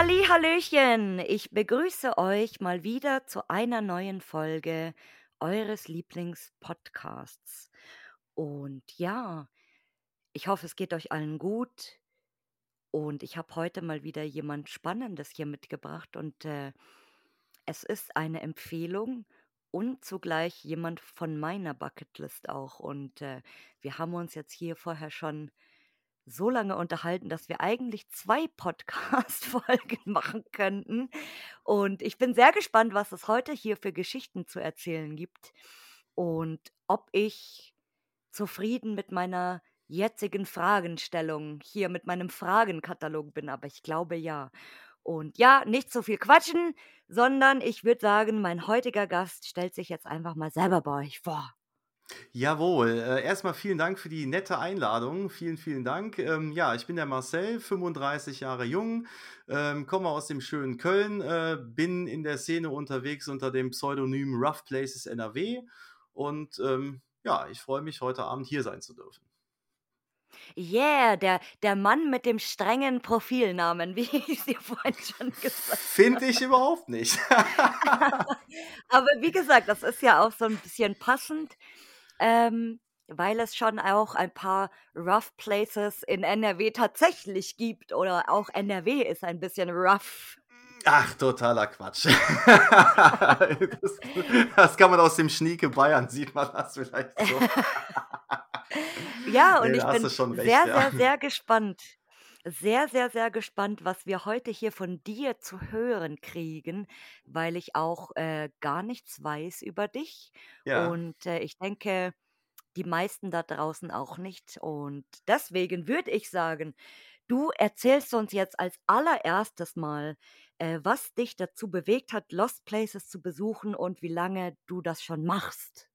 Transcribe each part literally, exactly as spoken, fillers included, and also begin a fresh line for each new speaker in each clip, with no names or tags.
Halli, hallöchen! Ich begrüße euch mal wieder zu einer neuen Folge eures Lieblingspodcasts. Und ja, ich hoffe, es geht euch allen gut. Und ich habe heute mal wieder jemand Spannendes hier mitgebracht und äh, es ist eine Empfehlung und zugleich jemand von meiner Bucketlist auch. Und äh, wir haben uns jetzt hier vorher schon so lange unterhalten, dass wir eigentlich zwei Podcast-Folgen machen könnten. Und ich bin sehr gespannt, was es heute hier für Geschichten zu erzählen gibt und ob ich zufrieden mit meiner jetzigen Fragenstellung hier mit meinem Fragenkatalog bin, aber ich glaube ja. Und ja, nicht so viel quatschen, sondern ich würde sagen, mein heutiger Gast stellt sich jetzt einfach mal selber bei euch vor.
Jawohl, äh, erst vielen Dank für die nette Einladung. Vielen, vielen Dank. Ähm, ja, ich bin der Marcel, fünfunddreißig Jahre jung, ähm, komme aus dem schönen Köln, äh, bin in der Szene unterwegs unter dem Pseudonym Rough Places N R W und ähm, ja, ich freue mich, heute Abend hier sein zu dürfen.
Yeah, der der Mann mit dem strengen Profilnamen, wie ich dir vorhin schon gesagt
Finde ich überhaupt nicht.
Aber wie gesagt, das ist ja auch so 'n bisschen passend, ähm, weil es schon auch ein paar Rough Places in N R W tatsächlich gibt oder auch N R W ist ein bisschen rough.
Ach, totaler Quatsch. Das das kann man aus dem Schnieke Bayern sieht man das vielleicht so.
Ja, und
Ne,
ich
da hast
bin
du schon recht,
sehr,
ja.
sehr, sehr gespannt sehr, sehr, sehr gespannt, was wir heute hier von dir zu hören kriegen, weil ich auch, äh, gar nichts weiß über dich
Ja.
und, äh, ich denke, die meisten da draußen auch nicht. Und deswegen würde ich sagen, du erzählst uns jetzt als Allererstes mal, äh, was dich dazu bewegt hat, Lost Places zu besuchen und wie lange du das schon machst.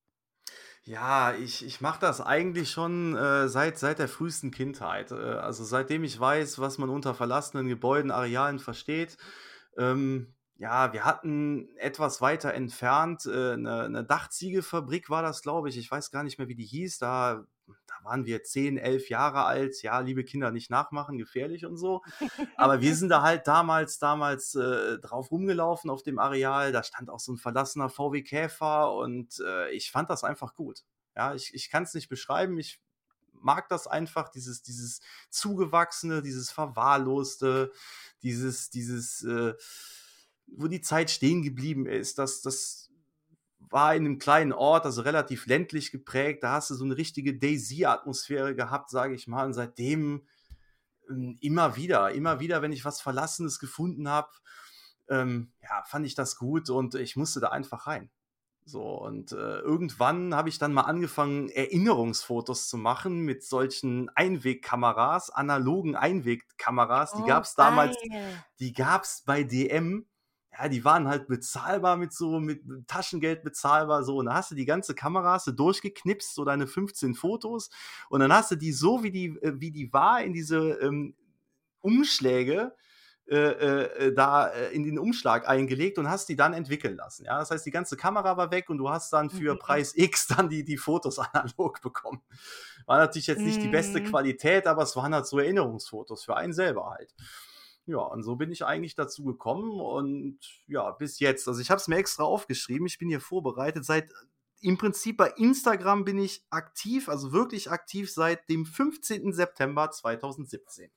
Ja, ich ich mache das eigentlich schon, äh, seit seit der frühesten Kindheit. Äh, also, seitdem ich weiß, was man unter verlassenen Gebäuden, Arealen versteht. Ähm, ja, wir hatten etwas weiter entfernt, äh, 'ne 'ne Dachziegelfabrik war das, glaube ich. Ich weiß gar nicht mehr, wie die hieß. Da da waren wir zehn, elf Jahre alt. Ja, liebe Kinder, nicht nachmachen, gefährlich und so. Aber wir sind da halt damals damals, äh, drauf rumgelaufen auf dem Areal. Da stand auch so 'n verlassener V W Käfer und, äh, ich fand das einfach gut. Ja, ich ich kann's nicht beschreiben. Ich mag das einfach, dieses dieses Zugewachsene, dieses Verwahrloste, dieses dieses, äh wo die Zeit stehen geblieben ist. Das das war in 'nem kleinen Ort, also relativ ländlich geprägt. Da hast du so 'ne richtige DayZ-Atmosphäre gehabt, sage ich mal. Und seitdem, hm, immer wieder immer wieder, wenn ich was Verlassenes gefunden habe, ähm, ja, fand ich das gut und ich musste da einfach rein. So und, äh, irgendwann habe ich dann mal angefangen, Erinnerungsfotos zu machen mit solchen Einwegkameras, analogen Einwegkameras. Die
Oh,
gab's damals
geil.
die gab's bei DM. Ja, die waren halt bezahlbar mit so mit Taschengeld bezahlbar so. Und da hast du die ganze Kamera hast du durchgeknipst, so deine fünfzehn Fotos. Und dann hast du die so, wie die äh, wie die war in diese, ähm, Umschläge, äh, äh, äh, da, äh, in den Umschlag eingelegt und hast die dann entwickeln lassen. Ja, das heißt, die ganze Kamera war weg und du hast dann für
Mhm.
Preis X dann die die Fotos analog bekommen. War natürlich jetzt nicht die beste
Mhm.
Qualität, aber es waren halt so Erinnerungsfotos für einen selber halt. Ja, und so bin ich eigentlich dazu gekommen und ja, bis jetzt. Also, ich habe es mir extra aufgeschrieben. Ich bin hier vorbereitet. Seit im Prinzip bei Instagram bin ich aktiv, also wirklich aktiv seit dem fünfzehnten September zweitausendsiebzehn.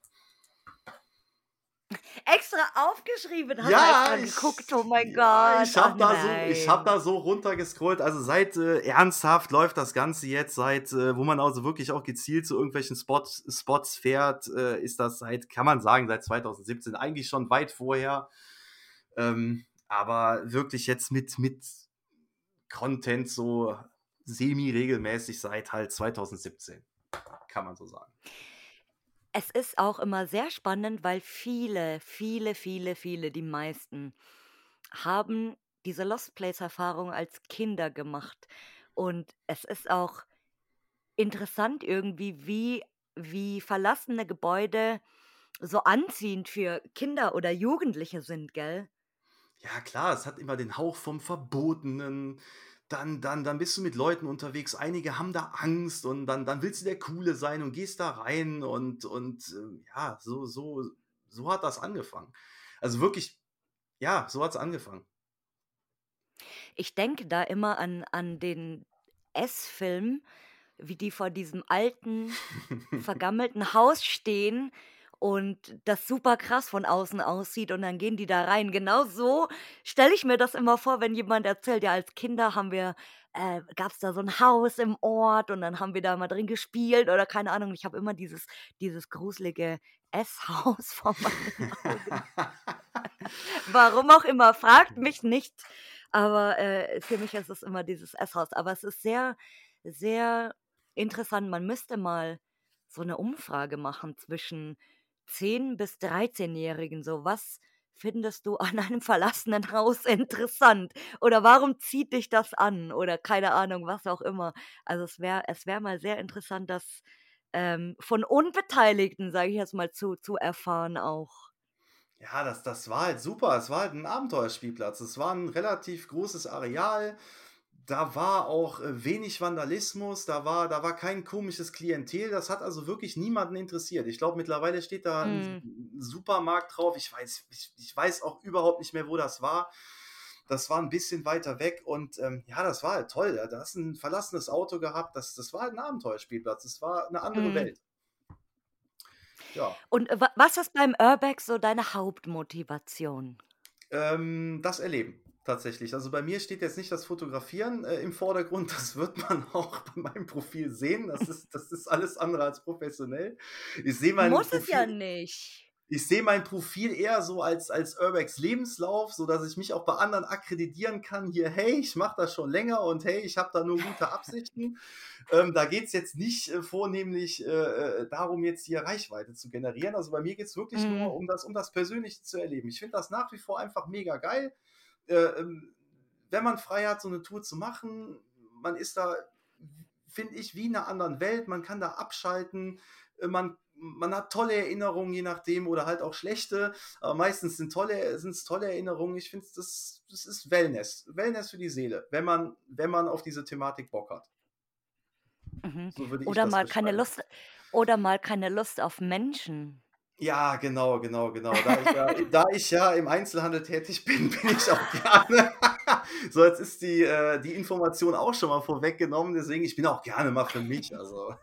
Extra aufgeschrieben? Hast du
Ja,
extra geguckt?
ich
Oh mein
ja,
Gott.
ich
Ach
habe da so ich habe
nein.
da so runtergescrollt. Also, seit äh, ernsthaft läuft das Ganze jetzt seit äh, wo man also wirklich auch gezielt zu irgendwelchen Spots Spots fährt, äh, ist das seit kann man sagen, seit zweitausendsiebzehn. Eigentlich schon weit vorher. Ähm, aber wirklich jetzt mit mit Content so semi-regelmäßig seit halt zweitausendsiebzehn, kann man so sagen.
Es ist auch immer sehr spannend, weil viele, viele, viele, viele, die meisten haben diese Lost Place Erfahrung als Kinder gemacht. Und es ist auch interessant irgendwie, wie wie verlassene Gebäude so anziehend für Kinder oder Jugendliche sind, gell?
Ja klar, es hat immer den Hauch vom Verbotenen. Dann dann dann bist du mit Leuten unterwegs. Einige haben da Angst und dann dann willst du der Coole sein und gehst da rein und und, äh, ja, so so so hat das angefangen. Also wirklich, ja, so hat's angefangen.
Ich denke da immer an an den S-Film, wie die vor diesem alten, vergammelten Haus stehen und das super krass von außen aussieht und dann gehen die da rein. Genau so stelle ich mir das immer vor, wenn jemand erzählt: „Ja, als Kinder haben wir äh, gab's da so 'n Haus im Ort und dann haben wir da mal drin gespielt“ oder keine Ahnung. Ich habe immer dieses dieses gruselige S-Haus vor meinen Augen. Warum auch immer, fragt mich nicht, aber, äh, für mich ist es immer dieses S-Haus. Aber es ist sehr, sehr interessant. Man müsste mal so 'ne Umfrage machen zwischen zehn bis dreizehnjährigen, so: „Was findest du an einem verlassenen Haus interessant?“ Oder „Warum zieht dich das an?“ Oder keine Ahnung, was auch immer. Also, es wäre es wäre mal sehr interessant, das, ähm, von Unbeteiligten, sage ich jetzt mal, zu zu erfahren auch.
Ja, das das war halt super. Es war halt 'n Abenteuerspielplatz. Es war 'n relativ großes Areal. Da war auch, äh, wenig Vandalismus, da war da war kein komisches Klientel. Das hat also wirklich niemanden interessiert. Ich glaube, mittlerweile steht da 'n S
Mhm.
'n Supermarkt drauf. Ich weiß ich ich weiß auch überhaupt nicht mehr, wo das war. Das war 'n bisschen weiter weg und, ähm, ja, das war halt toll. Da hast 'n verlassenes Auto gehabt. Das das war halt 'n Abenteuerspielplatz. Das war 'ne andere
Mhm.
Welt. Ja.
Und wa was ist beim Urbex so deine Hauptmotivation?
Ähm, das Erleben tatsächlich. Also, bei mir steht jetzt nicht das Fotografieren, äh, im Vordergrund. Das wird man auch bei meinem Profil sehen. Das ist das ist alles andere als professionell. Ich sehe mein
Muss es ja
Profil
nicht.
ich sehe mein Profil eher so als als Urbex-Lebenslauf, sodass ich mich auch bei anderen akkreditieren kann: „Hier, hey, ich mache das schon länger und hey, ich habe da nur gute Absichten.“ Ähm, da geht's jetzt nicht, äh, vornehmlich, äh, äh, darum, jetzt hier Reichweite zu generieren. Also, bei mir geht's wirklich nur
Mhm.
um das um das Persönliche zu erleben. Ich finde das nach wie vor einfach mega geil, äh, ähm, wenn man frei hat, so 'ne Tour zu machen. Man ist da, finde ich, wie in 'ner anderen Welt. Man kann da abschalten. Äh, man man hat tolle Erinnerungen, je nachdem oder halt auch schlechte, aber meistens sind tolle sind's tolle Erinnerungen. Ich finde, das das ist Wellness. Wellness für die Seele, wenn man wenn man auf diese Thematik Bock hat.
Mhm.
So würde ich
Oder
das
mal keine
beschreiben.
Lust oder mal keine Lust auf Menschen.
Ja, genau, genau, genau. Da ich ja da ich ja im Einzelhandel tätig bin, bin ich auch gerne so, jetzt ist die äh, die Information auch schon mal vorweggenommen, deswegen ich bin auch gerne mal für mich, also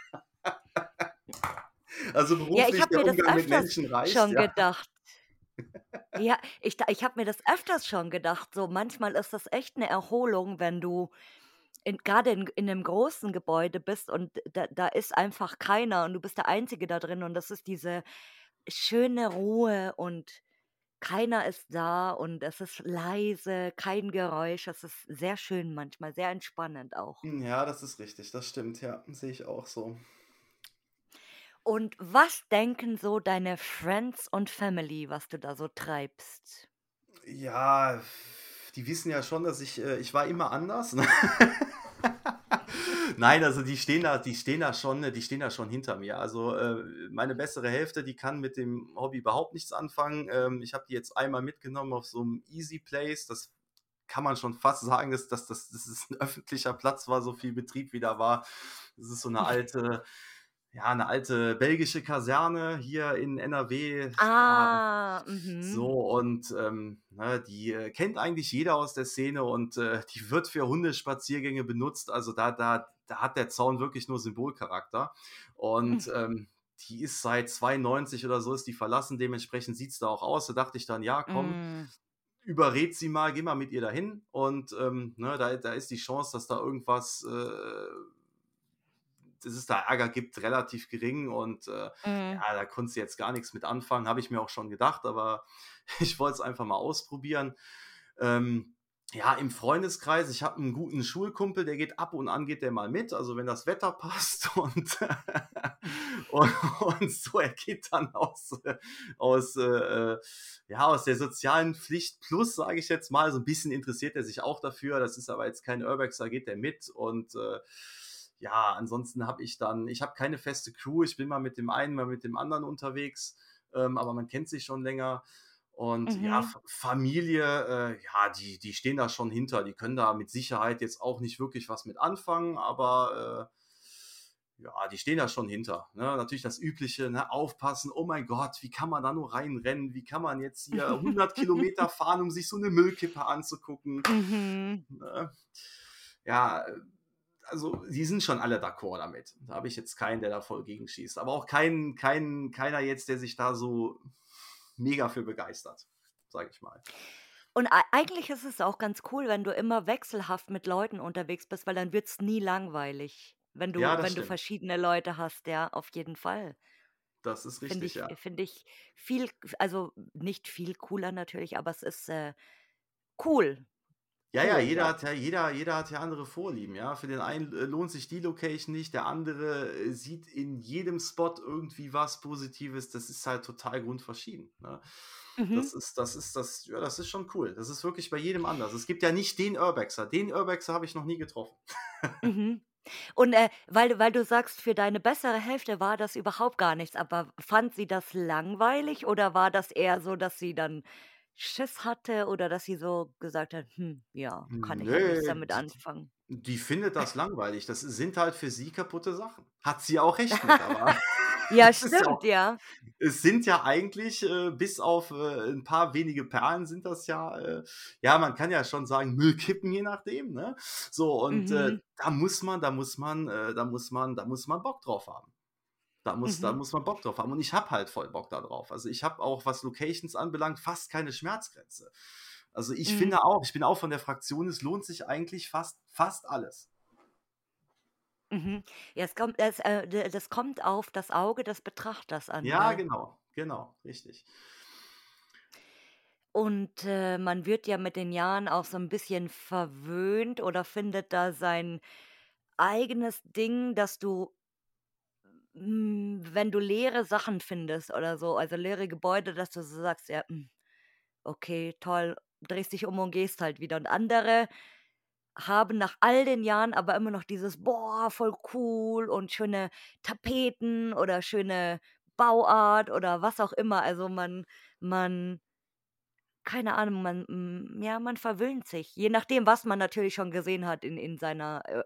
also,
Ja, ich
beruflich
habe
der
mir das
Umgang mit
öfters
Menschen reicht,
schon
ja.
gedacht. Ja, ich da ich habe mir das öfters schon gedacht, so manchmal ist das echt 'ne Erholung, wenn du in grade in in 'nem großen Gebäude bist und da da ist einfach keiner und du bist der Einzige da drin und das ist diese schöne Ruhe und keiner ist da und es ist leise, kein Geräusch. Das ist sehr schön manchmal, sehr entspannend auch.
Hm, ja, das ist richtig, das stimmt, ja, sehe ich auch so.
Und was denken so deine Friends und Family, was du da so treibst?
Ja, die wissen ja schon, dass ich äh, ich war immer anders, ne? Nein, also, die stehen da die stehen da schon die stehen da schon hinter mir. Also, äh, meine bessere Hälfte, die kann mit dem Hobby überhaupt nichts anfangen. Ähm, ich habe die jetzt einmal mitgenommen auf so 'm Easy Place. Das kann man schon fast sagen, dass dass das das ist 'n öffentlicher Platz war, so viel Betrieb wie da war. Das ist so 'ne alte ja, 'ne alte belgische Kaserne hier in NRW. Ja,
Ah, mhm.
so und, ähm, ne, die, äh, kennt eigentlich jeder aus der Szene und, äh, die wird für Hundespaziergänge benutzt. Also, da da da hat der Zaun wirklich nur Symbolcharakter und, ähm, die ist seit zweiundneunzig oder so ist die verlassen, dementsprechend sieht's da auch aus. Da dachte ich dann: „Ja, komm,
Hm.
überred sie mal, geh mal mit ihr dahin“ und, ähm, ne, da da ist die Chance, dass da irgendwas, äh dass es da Ärger gibt, relativ gering und, äh,
Mhm.
ja, da konntest du jetzt gar nix mit anfangen, habe ich mir auch schon gedacht, aber ich wollte es einfach mal ausprobieren. Ähm, ja, im Freundeskreis, ich habe 'n guten Schulkumpel, der geht ab und an geht der mal mit, also, wenn das Wetter passt und und und so, er geht dann aus äh, aus, äh, äh, ja, aus der sozialen Pflicht plus, sage ich jetzt mal, so 'n bisschen interessiert er sich auch dafür. Das ist aber jetzt kein Urbexer, geht der mit und, äh, ja, ansonsten habe ich dann ich habe keine feste Crew. Ich bin mal mit dem einen, mal mit dem anderen unterwegs, ähm, aber man kennt sich schon länger und ja,
Mhm.
F Familie, äh, ja, die die stehen da schon hinter. Die können da mit Sicherheit jetzt auch nicht wirklich was mit anfangen, aber, äh Ja, die stehen da schon hinter, ne? Natürlich das Übliche, ne, aufpassen: „Oh mein Gott, wie kann man da nur reinrennen? Wie kann man jetzt hier hundert Kilometer fahren, um sich so 'ne Müllkippe anzugucken?“
Mhm.
Ne? Ja, äh, also die sind schon alle d'accord damit. Da habe ich jetzt keinen, der da voll gegenschießt, aber auch kein kein keiner jetzt, der sich da so mega für begeistert, sage ich mal.
Und ei eigentlich ist es auch ganz cool, wenn du immer wechselhaft mit Leuten unterwegs bist, weil dann wird's nie langweilig, wenn
Ja,
du
das
wenn du
stimmt.
verschiedene Leute hast, ja, auf jeden Fall.
Das ist
Finde
richtig,
ich
ja.
finde ich viel also nicht viel cooler natürlich, aber es ist, äh, cool.
Ja, ja,
Cool,
jeder
ja.
hat ja jeder jeder hat ja andere Vorlieben, ja. Für den einen, äh, lohnt sich die Location nicht, der andere, äh, sieht in jedem Spot irgendwie was Positives. Das ist halt total grundverschieden, ne?
Mhm.
Das ist das ist das ja, das ist schon cool. Das ist wirklich bei jedem anders. Es gibt ja nicht den Urbexer. Den Urbexer habe ich noch nie getroffen.
Mhm. Und, äh, weil du weil du sagst, für deine bessere Hälfte war das überhaupt gar nichts, aber fand sie das langweilig oder war das eher so, dass sie dann Schiss hatte oder dass sie so gesagt hat: „Hm, ja, kann ich halt nichts
Ne,
damit
die die
anfangen?“
die findet das langweilig. Das sind halt für sie kaputte Sachen. Hat sie auch recht mit, aber
Ja,
es ist ja
stimmt,
auch
ja.
es sind ja eigentlich, äh, bis auf, äh, 'n paar wenige Perlen sind das ja, äh ja, man kann ja schon sagen, Müllkippen, je nachdem, ne? So und, äh,
Mhm,
da muss man da muss man äh, da muss man da muss man Bock drauf haben. Da muss da
mhm,
muss man Bock drauf haben und ich habe halt voll Bock da drauf. Also, ich habe auch, was Locations anbelangt, fast keine Schmerzgrenze. Also, ich
mhm,
finde auch ich bin auch von der Fraktion, es lohnt sich eigentlich fast fast alles.
mhm. Ja, es kommt es, äh, d das kommt auf das Auge des Betrachters an,
Ja,
gell?
genau, genau, richtig.
Und, äh, man wird ja mit den Jahren auch so 'n bisschen verwöhnt oder findet da sein eigenes Ding, dass du hm, wenn du leere Sachen findest oder so, also leere Gebäude, dass du so sagst: „Ja, hm, okay, toll“, drehst dich um und gehst halt wieder. Und andere haben nach all den Jahren aber immer noch dieses: „Boah, voll cool und schöne Tapeten oder schöne Bauart“ oder was auch immer. Also, man man keine Ahnung, man hm, ja, man verwöhnt sich, je nachdem, was man natürlich schon gesehen hat in in seiner Ur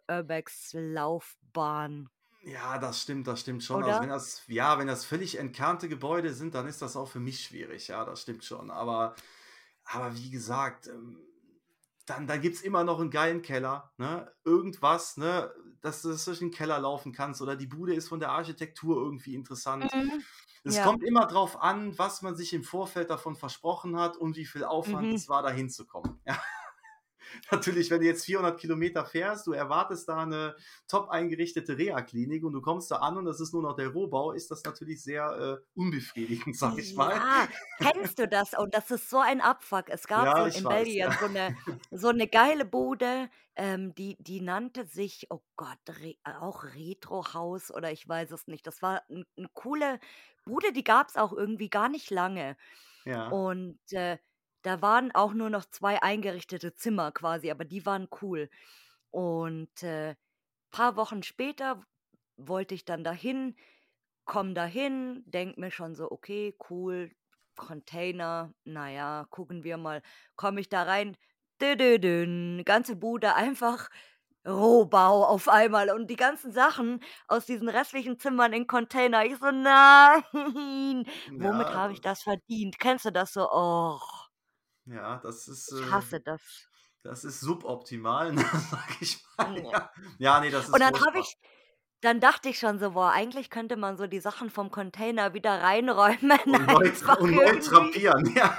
Urbex-Laufbahn,
Ja, das stimmt, das stimmt schon. Also, wenn
oder?
das ja, wenn das völlig entkernte Gebäude sind, dann ist das auch für mich schwierig. Ja, das stimmt schon. Aber aber wie gesagt, ähm, dann dann gibt's immer noch einen geilen Keller, ne? Irgendwas, ne, dass du durch den Keller laufen kannst oder die Bude ist von der Architektur irgendwie interessant.
Mhm.
Es
Ja.
kommt immer drauf an, was man sich im Vorfeld davon versprochen hat und wie viel Aufwand
Mhm.
es war, da hinzukommen. Ja. Natürlich, wenn du jetzt vierhundert Kilometer fährst, du erwartest da eine top eingerichtete Reha-Klinik und du kommst da an und das ist nur noch der Rohbau, ist das natürlich sehr, äh, unbefriedigend, sage ich mal.
Ja, kennst du das? Und das ist so ein Abfuck. Es gab
Ja,
so
ich
in
weiß, ja.
Belgien so 'ne so 'ne geile Bude, ähm, die die nannte sich, oh Gott, Re auch Retrohaus oder ich weiß es nicht. Das war 'n 'ne coole Bude, die gab's auch irgendwie gar nicht lange.
Ja,
Und, äh, da waren auch nur noch zwei eingerichtete Zimmer quasi, aber die waren cool. Und, äh, paar Wochen später wollte ich dann dahin, komme dahin, denke mir schon so: „Okay, cool, Container, na ja, gucken wir mal.“ Komme ich da rein, dü-dü-dün, ganze Bude einfach Rohbau auf einmal und die ganzen Sachen aus diesen restlichen Zimmern in Container. Ich so: „Nein, womit
ja,
habe ich das verdient?“ Kennst du das so? Oh,
ja, das ist,
ich
äh
hasse das.
das ist suboptimal, ne, sage ich mal,
Ja.
ja. Ja, ne, das
Und
ist
dann habe
furchtbar.
ich dann dachte ich schon so: „Boah, eigentlich könnte man so die Sachen vom Container wieder reinräumen,
Und neu tra
einfach
und neu
irgendwie
drapieren, ja.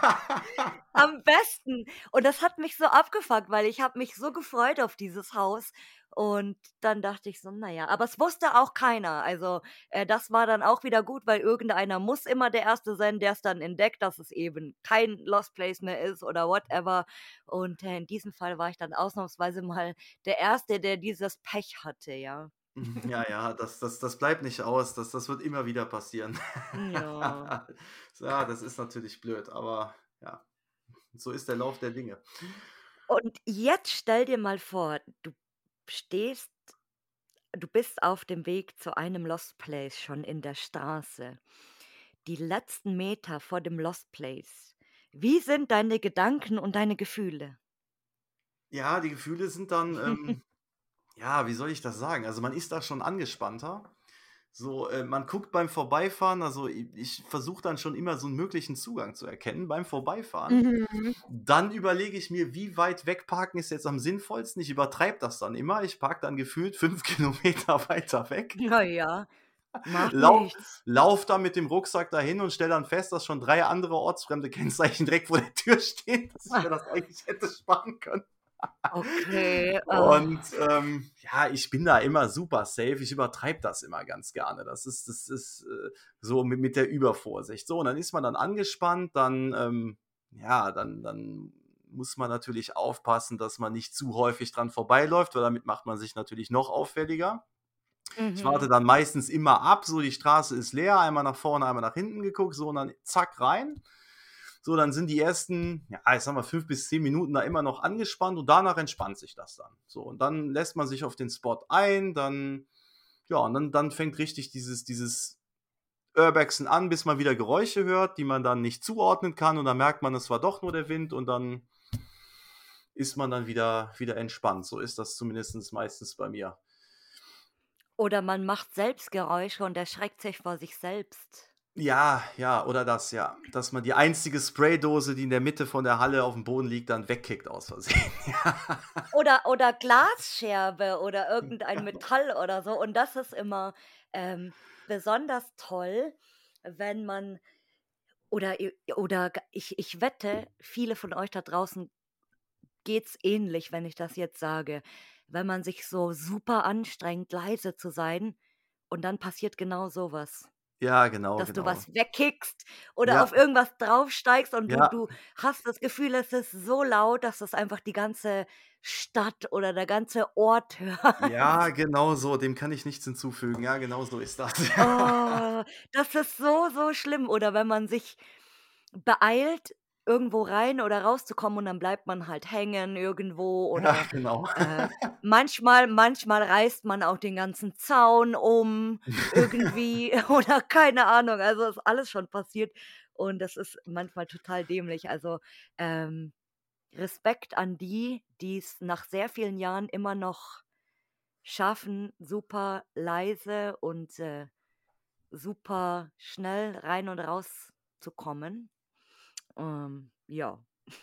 am besten.“ Und das hat mich so abgefuckt, weil ich habe mich so gefreut auf dieses Haus und dann dachte ich so: „Na ja“, aber es wusste auch keiner. Also, äh, das war dann auch wieder gut, weil irgendeiner muss immer der Erste sein, der's dann entdeckt, dass es eben kein Lost Place mehr ist oder whatever. Und, äh, in diesem Fall war ich dann ausnahmsweise mal der Erste, der dieses Pech hatte, ja.
Hm, ja, ja, das das das bleibt nicht aus. Das das wird immer wieder passieren.
Ja.
Ja, das ist natürlich blöd, aber ja, so ist der Lauf der Dinge.
Und jetzt stell dir mal vor, du stehst du bist auf dem Weg zu einem Lost Place schon in der Straße. Die letzten Meter vor dem Lost Place. Wie sind deine Gedanken und deine Gefühle?
Ja, die Gefühle sind dann, ähm ja, wie soll ich das sagen? Also, man ist da schon angespannter. So, äh, man guckt beim Vorbeifahren, also i ich versuche dann schon immer so 'n möglichen Zugang zu erkennen beim Vorbeifahren.
Mhm.
Dann überlege ich mir, wie weit weg parken ist jetzt am sinnvollsten. Ich übertreibe das dann immer. Ich parke dann gefühlt fünf Kilometer weiter weg.
Na ja, macht
Lau
nichts.
laufe dann mit dem Rucksack dahin und stelle dann fest, dass schon drei andere ortsfremde Kennzeichen direkt vor der Tür stehen, dass ich mir das eigentlich hätte sparen können.
Okay, ah.
Und, ähm, ja, ich bin da immer super safe. Ich übertreibe das immer ganz gerne. Das ist das ist, äh, so mit mit der Übervorsicht. So, und dann ist man dann angespannt, dann, ähm ja, dann dann muss man natürlich aufpassen, dass man nicht zu häufig dran vorbeiläuft, weil damit macht man sich natürlich noch auffälliger. Ich warte
Mhm.
dann meistens immer ab, so die Straße ist leer, einmal nach vorne, einmal nach hinten geguckt, so und dann zack rein. So, dann sind die ersten, ja, ich sage mal, fünf bis zehn Minuten da immer noch angespannt und danach entspannt sich das dann. So, und dann lässt man sich auf den Spot ein, dann ja, und dann dann fängt richtig dieses dieses Urbexen an, bis man wieder Geräusche hört, die man dann nicht zuordnen kann und dann merkt man, es war doch nur der Wind und dann ist man dann wieder wieder entspannt. So ist das zumindest meistens bei mir.
Oder man macht selbst Geräusche und erschreckt sich vor sich selbst.
Ja, ja, oder das, ja. Dass man die einzige Spraydose, die in der Mitte von der Halle aufm Boden liegt, dann wegkickt aus Versehen. Ja.
Oder oder Glasscherbe oder irgendein
Genau.
Metall oder so. Und das ist immer, ähm, besonders toll, wenn man oder i oder g ich ich wette, viele von euch da draußen geht's ähnlich, wenn ich das jetzt sage. Wenn man sich so super anstrengt, leise zu sein und dann passiert genau so was.
Ja, genau,
Dass du
genau.
was wegkickst oder
Ja.
auf irgendwas draufsteigst und du
Ja.
du hast das Gefühl, es ist so laut, dass das einfach die ganze Stadt oder der ganze Ort hört.
Ja, genau so, dem kann ich nichts hinzufügen. Ja, genau so ist das. Ja.
Oh, das ist so, so schlimm. Oder wenn man sich beeilt, irgendwo rein oder rauszukommen und dann bleibt man halt hängen irgendwo
Ja,
oder,
genau.
äh, manchmal manchmal reißt man auch den ganzen Zaun um irgendwie oder keine Ahnung. Also, ist alles schon passiert und das ist manchmal total dämlich. Also, ähm, Respekt an die, die's nach sehr vielen Jahren immer noch schaffen, super leise und, äh, super schnell rein und rauszukommen. Ähm, ja.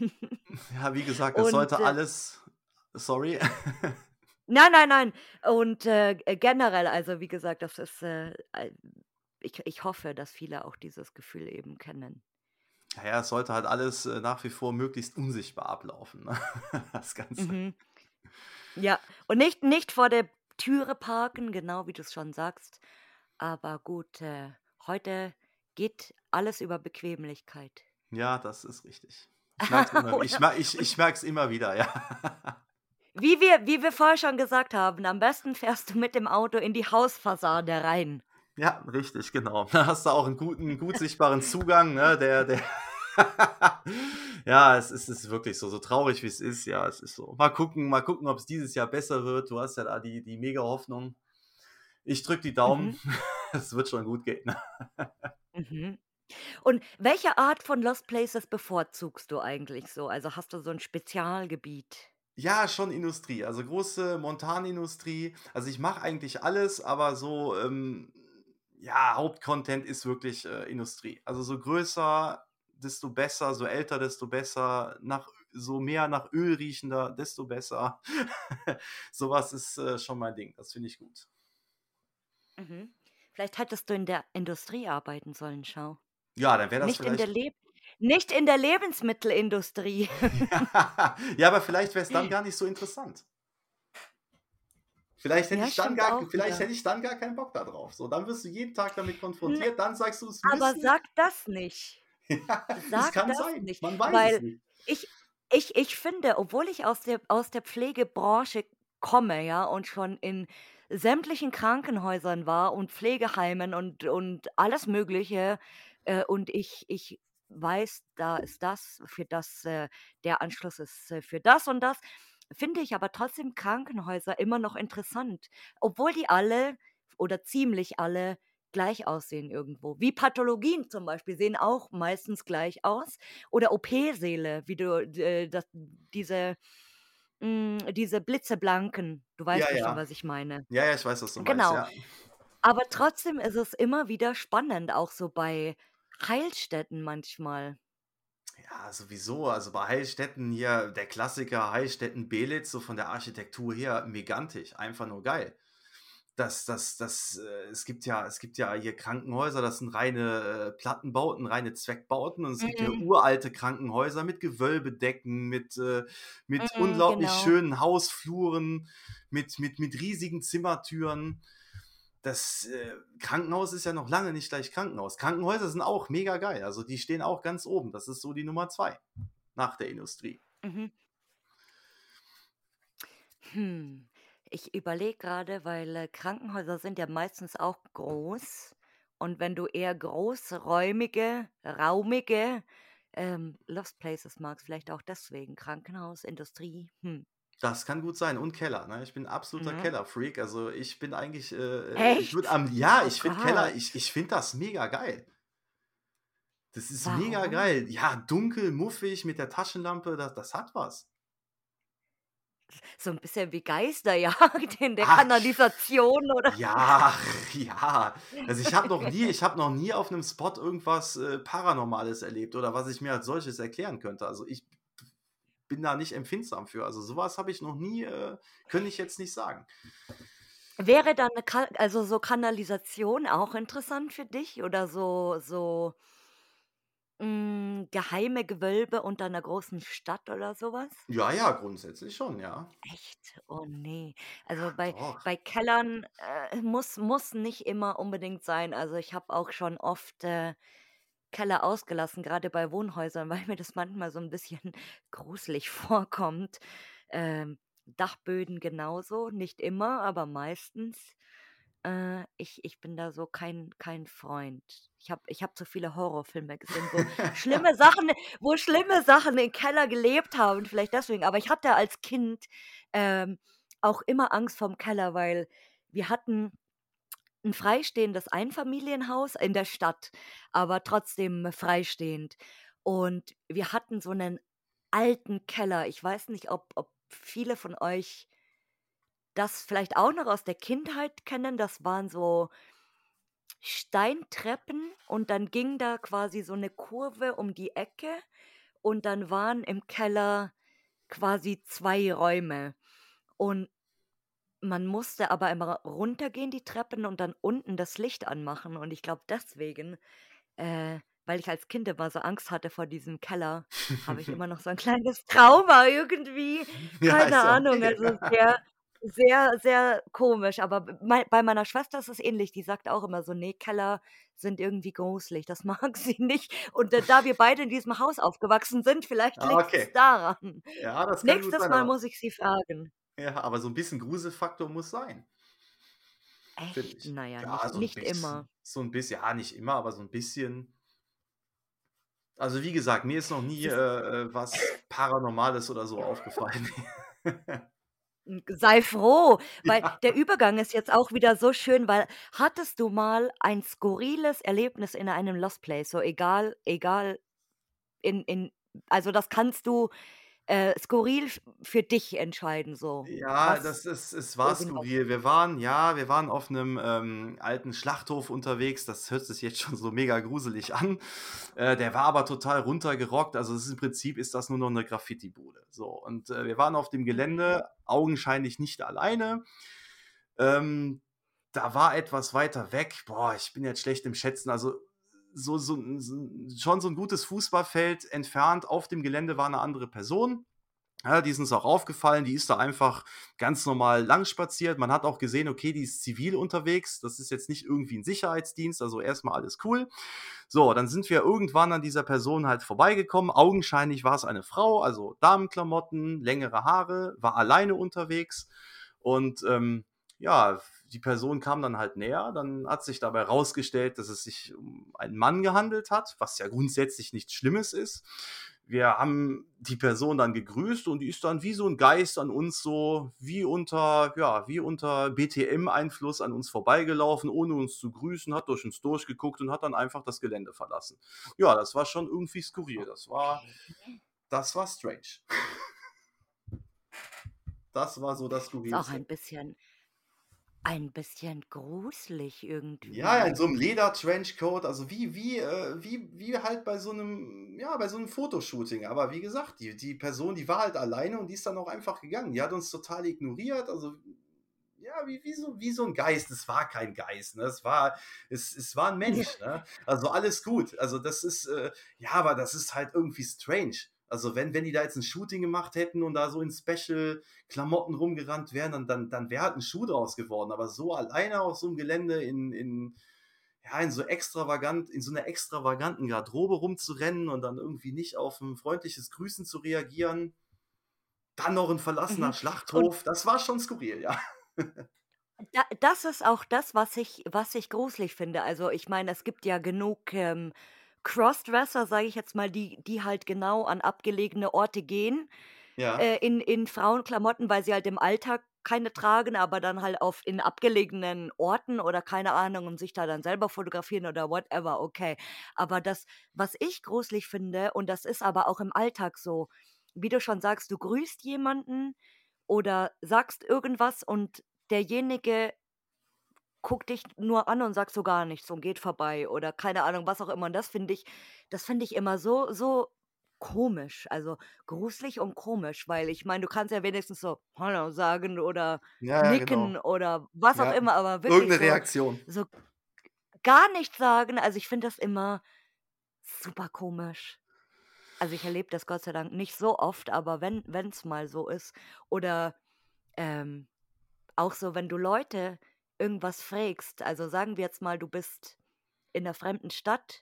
Ja, wie gesagt, es
Und,
sollte
äh
alles sorry?
Nein, nein, nein. Und, äh, g generell, also, wie gesagt, das ist, äh, ein ich ich hoffe, dass viele auch dieses Gefühl eben kennen.
Ja, ja, es sollte halt alles, äh, nach wie vor möglichst unsichtbar ablaufen, ne, das Ganze.
Mhm. Ja, und nicht nicht vor der Türe parken, genau wie du's schon sagst. Aber gut, äh, heute geht alles über Bequemlichkeit.
Ja, das ist richtig. Ich merke es immer ich
Oder
mer ich
und
ich merke es immer wieder, ja.
Wie wir wie wir vorher schon gesagt haben, am besten fährst du mit dem Auto in die Hausfassade rein.
Ja, richtig, genau. Da hast du auch 'n guten gut sichtbaren Zugang, ne? Der der ja, es ist ist wirklich so. So traurig, wie's ist, ja, es ist so. Mal gucken mal gucken, ob's dieses Jahr besser wird. Du hast ja da die die Mega-Hoffnung. Ich drücke die Daumen.
Mhm.
Es wird schon gut gehen.
Mhm. Und welche Art von Lost Places bevorzugst du eigentlich so? Also, hast du so 'n Spezialgebiet?
Ja, schon Industrie, also, große Montanindustrie. Also, ich mache eigentlich alles, aber so, ähm, ja, Hauptcontent ist wirklich, äh, Industrie. Also, so größer, desto besser, so älter, desto besser, nach so mehr nach Öl riechender, desto besser. So was ist, äh, schon mein Ding. Das finde ich gut.
Mhm. Vielleicht hättest du in der Industrie arbeiten sollen, schau.
Ja, dann wäre das
Nicht in der
vielleicht
Leb nicht in der Lebensmittelindustrie.
Ja. Ja, aber vielleicht wäre es dann gar nicht so interessant. Vielleicht hätte
Ja,
ich dann
stimmt
gar
auch
vielleicht
wieder.
hätte ich dann gar keinen Bock da drauf. So, dann wirst du jeden Tag damit
N
konfrontiert, dann sagst du: „Es
aber
müssen“
sag das nicht.
Ja, es
Sag
kann
das
sein.
nicht,
Man weiß es
weil
nicht.
ich ich ich finde, obwohl ich aus der aus der Pflegebranche komme, ja, und schon in sämtlichen Krankenhäusern war und Pflegeheimen und und alles Mögliche, äh, und ich ich weiß, da ist das für das, äh der Anschluss ist, äh, für das und das, finde ich aber trotzdem Krankenhäuser immer noch interessant, obwohl die alle oder ziemlich alle gleich aussehen irgendwo. Wie Pathologien zum Beispiel sehen auch meistens gleich aus oder OP-Säle, wie du d das diese hm, diese blitzeblanken. Du
Ja,
weißt bestimmt,
ja.
was ich meine.
Ja, ja, ich weiß, was du meinst,
Genau.
ja.
Aber trotzdem ist es immer wieder spannend, auch so bei Heilstätten manchmal.
Ja, sowieso. Also bei Heilstätten hier, der Klassiker Heilstätten-Belitz, so von der Architektur her, megantisch, einfach nur geil. Das, das, das, äh, es gibt ja, es gibt ja hier Krankenhäuser, das sind reine äh, Plattenbauten, reine Zweckbauten und es gibt ja
Mhm,
uralte Krankenhäuser mit Gewölbedecken, mit, äh, mit
mhm,
unglaublich
genau.
schönen Hausfluren, mit, mit, mit riesigen Zimmertüren. Das äh, Krankenhaus ist ja noch lange nicht gleich Krankenhaus. Krankenhäuser sind auch mega geil. Also die stehen auch ganz oben. Das ist so die Nummer zwei nach der Industrie.
Mhm. Hm, ich überlege gerade, weil, äh, Krankenhäuser sind ja meistens auch groß und wenn du eher großräumige, raumige, ähm, Lost Places magst, vielleicht auch deswegen Krankenhaus, Industrie, hm,
Das kann gut sein und Keller, ne? Ich bin 'n absoluter
ne?
Kellerfreak. Also, ich bin eigentlich, äh, äh ich würde
Echt?
am ja,
Oh
ich finde
Gott,
Keller ich ich finde das mega geil. Das ist mega
warum?
geil. Ja, dunkel, muffig mit der Taschenlampe, das das hat was.
So 'n bisschen wie Geisterjagd in der
Ach,
Kanalisation oder
ja, ja. Also, ich habe noch nie ich habe noch nie auf 'nem Spot irgendwas, äh, Paranormales erlebt oder was ich mir als solches erklären könnte. Also, ich bin da nicht empfindsam für. Also, so was habe ich noch nie, äh könnte ich jetzt nicht sagen.
wäre dann 'ne Ka also, so Kanalisation auch interessant für dich oder so so Hm, geheime Gewölbe unter 'ner großen Stadt oder so was?
Ja, ja, grundsätzlich schon, ja.
Echt? Oh ne. Also,
Ja,
bei
doch.
bei Kellern, äh, muss muss nicht immer unbedingt sein. Also, ich habe auch schon oft, äh, Keller ausgelassen, grade bei Wohnhäusern, weil mir das manchmal so 'n bisschen gruselig vorkommt. Ähm, Dachböden genauso, nicht immer, aber meistens. Äh, ich ich bin da so kein kein Freund. Ich habe ich habe zu viele Horrorfilme gesehen, wo schlimme Sachen wo schlimme Sachen im Keller gelebt haben, vielleicht deswegen. Aber ich hatte als Kind, ähm, auch immer Angst vorm Keller, weil wir hatten 'n freistehendes Einfamilienhaus in der Stadt, aber trotzdem freistehend. Und wir hatten so 'nen alten Keller. Ich weiß nicht, ob ob viele von euch das vielleicht auch noch aus der Kindheit kennen. Das waren so Steintreppen und dann ging da quasi so 'ne Kurve um die Ecke und dann waren im Keller quasi zwei Räume. Und man musste aber immer runtergehen die Treppen und dann unten das Licht anmachen. Und ich glaube deswegen, äh, weil ich als Kind immer so Angst hatte vor diesem Keller, habe ich immer noch so 'n kleines Trauma irgendwie.
Ja,
Keine
ist ja
Ahnung,
okay.
also sehr, sehr, sehr komisch. Aber b mei bei meiner Schwester ist es ähnlich. Die sagt auch immer so: „Ne, Keller sind irgendwie gruselig, das mag sie nicht.“ Und da da wir beide in diesem Haus aufgewachsen sind, vielleicht
Ah,
liegt's
okay.
daran.
Ja, das kann gut
Nächstes
sein,
Mal
aber
muss ich sie fragen.
ja, aber so 'n bisschen Gruselfaktor muss sein, finde
Echt?
ich.
Na ja,
Ja,
nicht
so 'n
nicht immer.
bisschen so 'n bisschen ja, nicht immer, aber so 'n bisschen. Also, wie gesagt, mir ist noch nie, äh,
Siehst
äh, was Paranormales oder so aufgefallen.
hm, sei froh, weil
Ja.
der Übergang ist jetzt auch wieder so schön, weil hattest du mal ein skurriles Erlebnis in einem Lost Place, so egal egal in in also, das kannst du, äh, skurril f für dich entscheiden so,
Ja,
was
das ist es war
irgendwas.
skurril. Wir waren ja, wir waren auf 'nem, ähm, alten Schlachthof unterwegs. Das hört sich jetzt schon so mega gruselig an. Äh, der war aber total runtergerockt. Also, es ist im Prinzip ist das nur noch 'ne Graffitibude. So, und, äh, wir waren auf dem
Mhm.
Gelände, augenscheinlich nicht alleine. Ähm, Da war etwas weiter weg boah, ich bin jetzt schlecht im Schätzen, also, so so 'n so 'n schon so 'n gutes Fußballfeld entfernt auf dem Gelände war 'ne andere Person. Ja, die ist uns auch aufgefallen, die ist da einfach ganz normal lang spaziert. Man hat auch gesehen, okay, die ist zivil unterwegs. Das ist jetzt nicht irgendwie 'n Sicherheitsdienst, also erst mal alles cool. So, dann sind wir irgendwann an dieser Person halt vorbeigekommen. Augenscheinlich war es eine Frau, also Damenklamotten, längere Haare, war alleine unterwegs und, ähm, ja, die Person kam dann halt näher. Dann hat sich dabei rausgestellt, dass es sich um einen Mann gehandelt hat, was ja grundsätzlich nichts Schlimmes ist. Wir haben die Person dann gegrüßt und die ist dann wie so 'n Geist an uns so wie unter ja, wie unter B T M-Einfluss an uns vorbeigelaufen, ohne uns zu grüßen, hat durch uns durchgeguckt und hat dann einfach das Gelände verlassen. Ja, das war schon irgendwie skurril. Das war
Okay.
das war strange. Das war so das
Ist auch
Skurrilste.
ein bisschen ein bisschen gruselig
Ja, ja, in so
irgendwie.
'nem Leder-Trenchcoat, also wie wie, äh wie wie halt bei so 'nem ja, bei so 'nem Fotoshooting. Aber wie gesagt, die die Person, die war halt alleine und die ist dann auch einfach gegangen. Die hat uns total ignoriert, also ja, wie wie so wie so 'n Geist. Es war kein Geist, ne? Es war es es war 'n Mensch, ne? Also, alles gut. Also, das ist, äh ja, aber das ist halt irgendwie strange. Also, wenn wenn die da jetzt 'n Shooting gemacht hätten und da so in Special-Klamotten rumgerannt wären, dann dann dann wäre halt 'n Schuh draus geworden. Aber so alleine auf so 'm Gelände in in ja, in so extravagant in so 'ner extravaganten Garderobe rumzurennen und dann irgendwie nicht auf 'n freundliches Grüßen zu reagieren, dann noch 'n verlassener
Mhm. Und
Schlachthof, das war schon skurril, ja.
da das ist auch das, was ich was ich gruselig finde. Also, ich meine, es gibt ja genug, ähm, Crossdresser, sage ich jetzt mal, die die halt genau an abgelegene Orte gehen,
Ja.
äh, in in Frauenklamotten, weil sie halt im Alltag keine tragen, aber dann halt auf in abgelegenen Orten oder keine Ahnung und sich da dann selber fotografieren oder whatever, okay. Aber das, was ich gruselig finde, und das ist aber auch im Alltag so, wie du schon sagst, du grüßt jemanden oder sagst irgendwas und derjenige guckt dich nur an und sagt so gar nichts und geht vorbei oder keine Ahnung, was auch immer. Und das finde ich das finde ich immer so so komisch, also gruselig und komisch, weil ich meine, du kannst ja wenigstens so „Hallo“ sagen oder
Ja, ja,
nicken
genau.
oder was auch
Ja,
immer, aber
irgend
wirklich
'ne
so
Reaktion.
so gar nichts sagen. Also, ich finde das immer super komisch. Also, ich erlebe das Gott sei Dank nicht so oft, aber wenn wenn's mal so ist oder, ähm, auch so, wenn du Leute irgendwas frägst. Also, sagen wir jetzt mal, du bist in 'ner fremden Stadt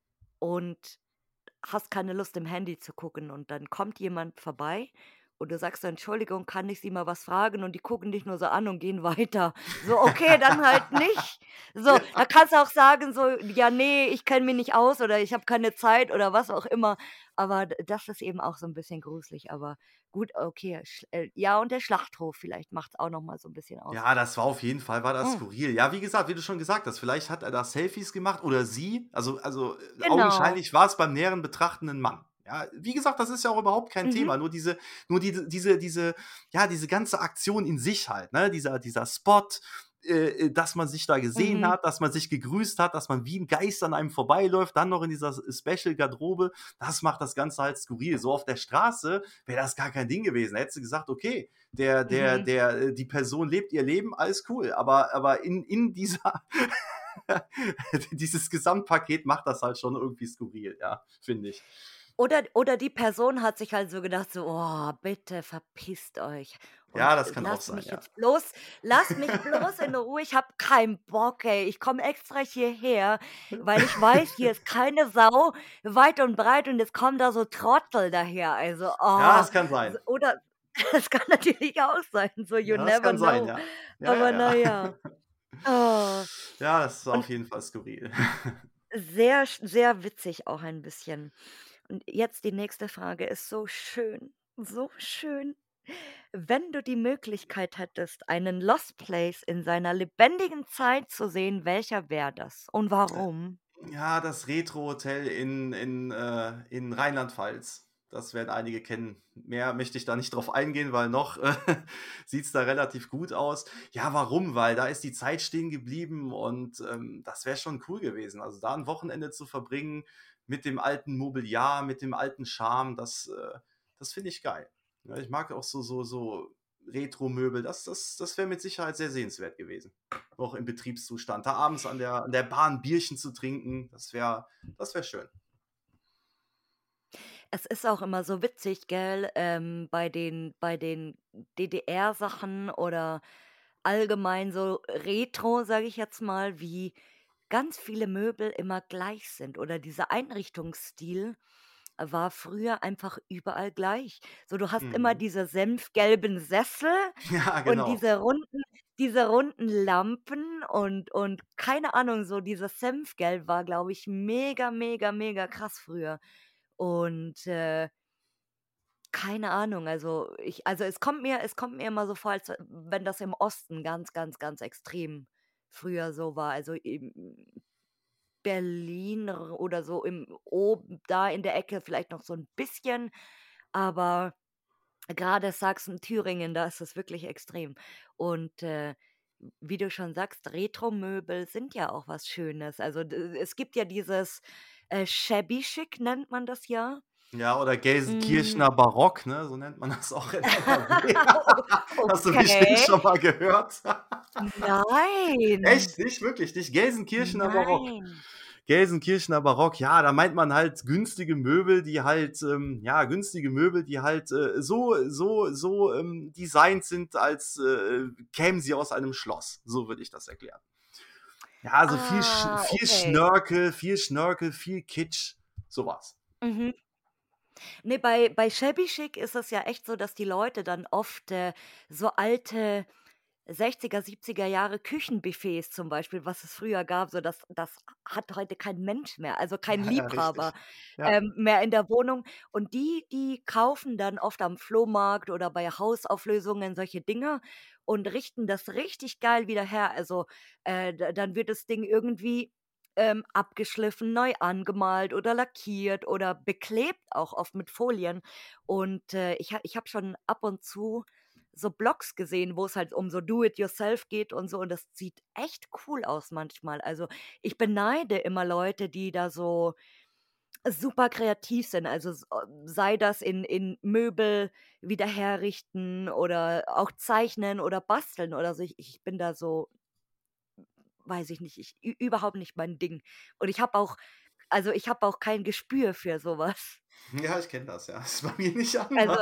und hast keine Lust, im Handy zu gucken und dann kommt jemand vorbei und du sagst so: „Entschuldigung, kann ich Sie mal was fragen?“ Und die gucken dich nur so an und gehen weiter. So, okay, dann halt nicht. So, da
Ja.
kannst du auch sagen so: „Ja, ne, ich kenne mich nicht aus“ oder „Ich habe keine Zeit“ oder was auch immer. Aber d das ist eben auch so 'n bisschen gruselig. Aber gut, okay, sch äh, ja, und der Schlachthof vielleicht macht's auch noch mal so 'n bisschen aus.
Ja, das war auf jeden Fall war das
Hm.
skurril. Ja, wie gesagt, wie du schon gesagt hast, vielleicht hat er da Selfies gemacht oder sie. Also also, äh,
Genau.
augenscheinlich war's beim näheren Betrachten 'n Mann. Ja, wie gesagt, das ist ja auch überhaupt kein
Mhm.
Thema. Nur diese nur diese diese diese ja, diese ganze Aktion in sich halt, ne? Dieser dieser Spot, äh, äh, dass man sich da gesehen
Mhm.
hat, dass man sich gegrüßt hat, dass man wie 'n Geist an einem vorbeiläuft, dann noch in dieser s Special-Garderobe. Das macht das Ganze halt skurril. So auf der Straße wäre das gar kein Ding gewesen. Da hättest du gesagt: „Okay, der der
Mhm.
der äh, die Person lebt ihr Leben, alles cool.“ Aber aber in in dieser dieses Gesamtpaket macht das halt schon irgendwie skurril, ja, finde ich.
Oder oder die Person hat sich halt so gedacht so: „Oh, bitte verpisst euch
Ja,
und
das kann auch
lasst
sein,
mich
ja.
jetzt bloß lasst mich bloß in Ruhe. Ich habe keinen Bock, ey. Ich komme extra hierher, weil ich weiß, hier ist keine Sau weit und breit und jetzt kommen da so Trottel daher. Also,
Ja,
oh,
es kann
s
sein.
oder es kann natürlich auch sein, so you
Ja, das
never
kann sein,
know.
ja. Ja, ja,
Aber na
ja.
ja. Oh.
Ja, das war auf
Und
jeden Fall skurril.
sehr sch sehr witzig auch ein bisschen. Und jetzt die nächste Frage ist so schön, so schön. Wenn du die Möglichkeit hättest, einen Lost Place in seiner lebendigen Zeit zu sehen, welcher wäre das und warum?
Ja, das Retro-Hotel in in, äh in Rheinland-Pfalz. Das werden einige kennen. Mehr möchte ich da nicht drauf eingehen, weil noch, äh, sieht's da relativ gut aus. Ja, warum? Weil da ist die Zeit stehen geblieben und, ähm, das wäre schon cool gewesen. Also, da 'n Wochenende zu verbringen mit dem alten Mobiliar, mit dem alten Charme, das, äh das finde ich geil. Ne, ich mag auch so so so Retromöbel. Das das das wäre mit Sicherheit sehr sehenswert gewesen, auch im Betriebszustand. Da abends an der an der Bar 'n Bierchen zu trinken, das wäre das wäre schön.
Es ist auch immer so witzig, gell, ähm, bei den bei den D D R-Sachen oder allgemein so Retro, sage ich jetzt mal, wie ganz viele Möbel immer gleich sind oder dieser Einrichtungsstil war früher einfach überall gleich. So, du hast immer
Mhm.
diese senfgelben Sessel
Ja,
und
genau.
diese runden diese runden Lampen und und keine Ahnung, so dieses Senfgelb war, glaube ich, mega, mega, mega krass früher. Und, äh keine Ahnung, also ich also es kommt mir es kommt mir immer so vor, als wenn das im Osten ganz, ganz, ganz extrem früher so war. Also in Berlin r oder so im oben da in der Ecke vielleicht noch so 'n bisschen, aber grade Sachsen, Thüringen, da ist das wirklich extrem. Und, äh wie du schon sagst, Retromöbel sind ja auch was Schönes. Also d es gibt ja dieses, äh, Shabby Chic nennt man das ja.
Ja, oder
Hm.
Gelsenkirchener Barock, ne? So nennt man das auch in N R W.
O
Hast du bestimmt
okay.
schon mal gehört.
Nein.
Echt? Nicht? Wirklich nicht? Gelsenkirchener Barock.
Nein.
Gelsenkirchener Barock, ja, da meint man halt günstige Möbel, die halt, ähm ja, günstige Möbel, die halt, äh, so so so, ähm, designt sind, als, äh, kämen sie aus einem Schloss. So würde ich das erklären. Ja, also viel Sch
Ah,
viel
okay.
Schnörkel, viel Schnörkel, viel Kitsch, so was.
Mhm. Ne, bei bei Shabby Chic ist es ja echt so, dass die Leute dann oft, äh, so alte sechziger, siebziger Jahre Küchenbuffets zum Beispiel, was es früher gab, so das das hat heute kein Mensch mehr, also kein
Ja, ja,
Liebhaber,
richtig. Ja.
ähm, mehr in der Wohnung. Und die die kaufen dann oft am Flohmarkt oder bei Hausauflösungen solche Dinger und richten das richtig geil wieder her. Also, äh, da dann wird das Ding irgendwie, ähm, abgeschliffen, neu angemalt oder lackiert oder beklebt auch oft mit Folien. Und, äh, ich ha ich habe schon ab und zu so Blogs gesehen, wo es halt um so Do it yourself geht und so und das sieht echt cool aus manchmal. Also, ich beneide immer Leute, die da so super kreativ sind. Also, s sei das in in Möbel wieder herrichten oder auch zeichnen oder basteln oder so. Ich ich bin da so weiß ich nicht, ich ü überhaupt nicht mein Ding. Und ich habe auch also, ich habe auch kein Gespür für so was.
Ja, ich kenne das, ja. Ist bei mir nicht
Also,
anders.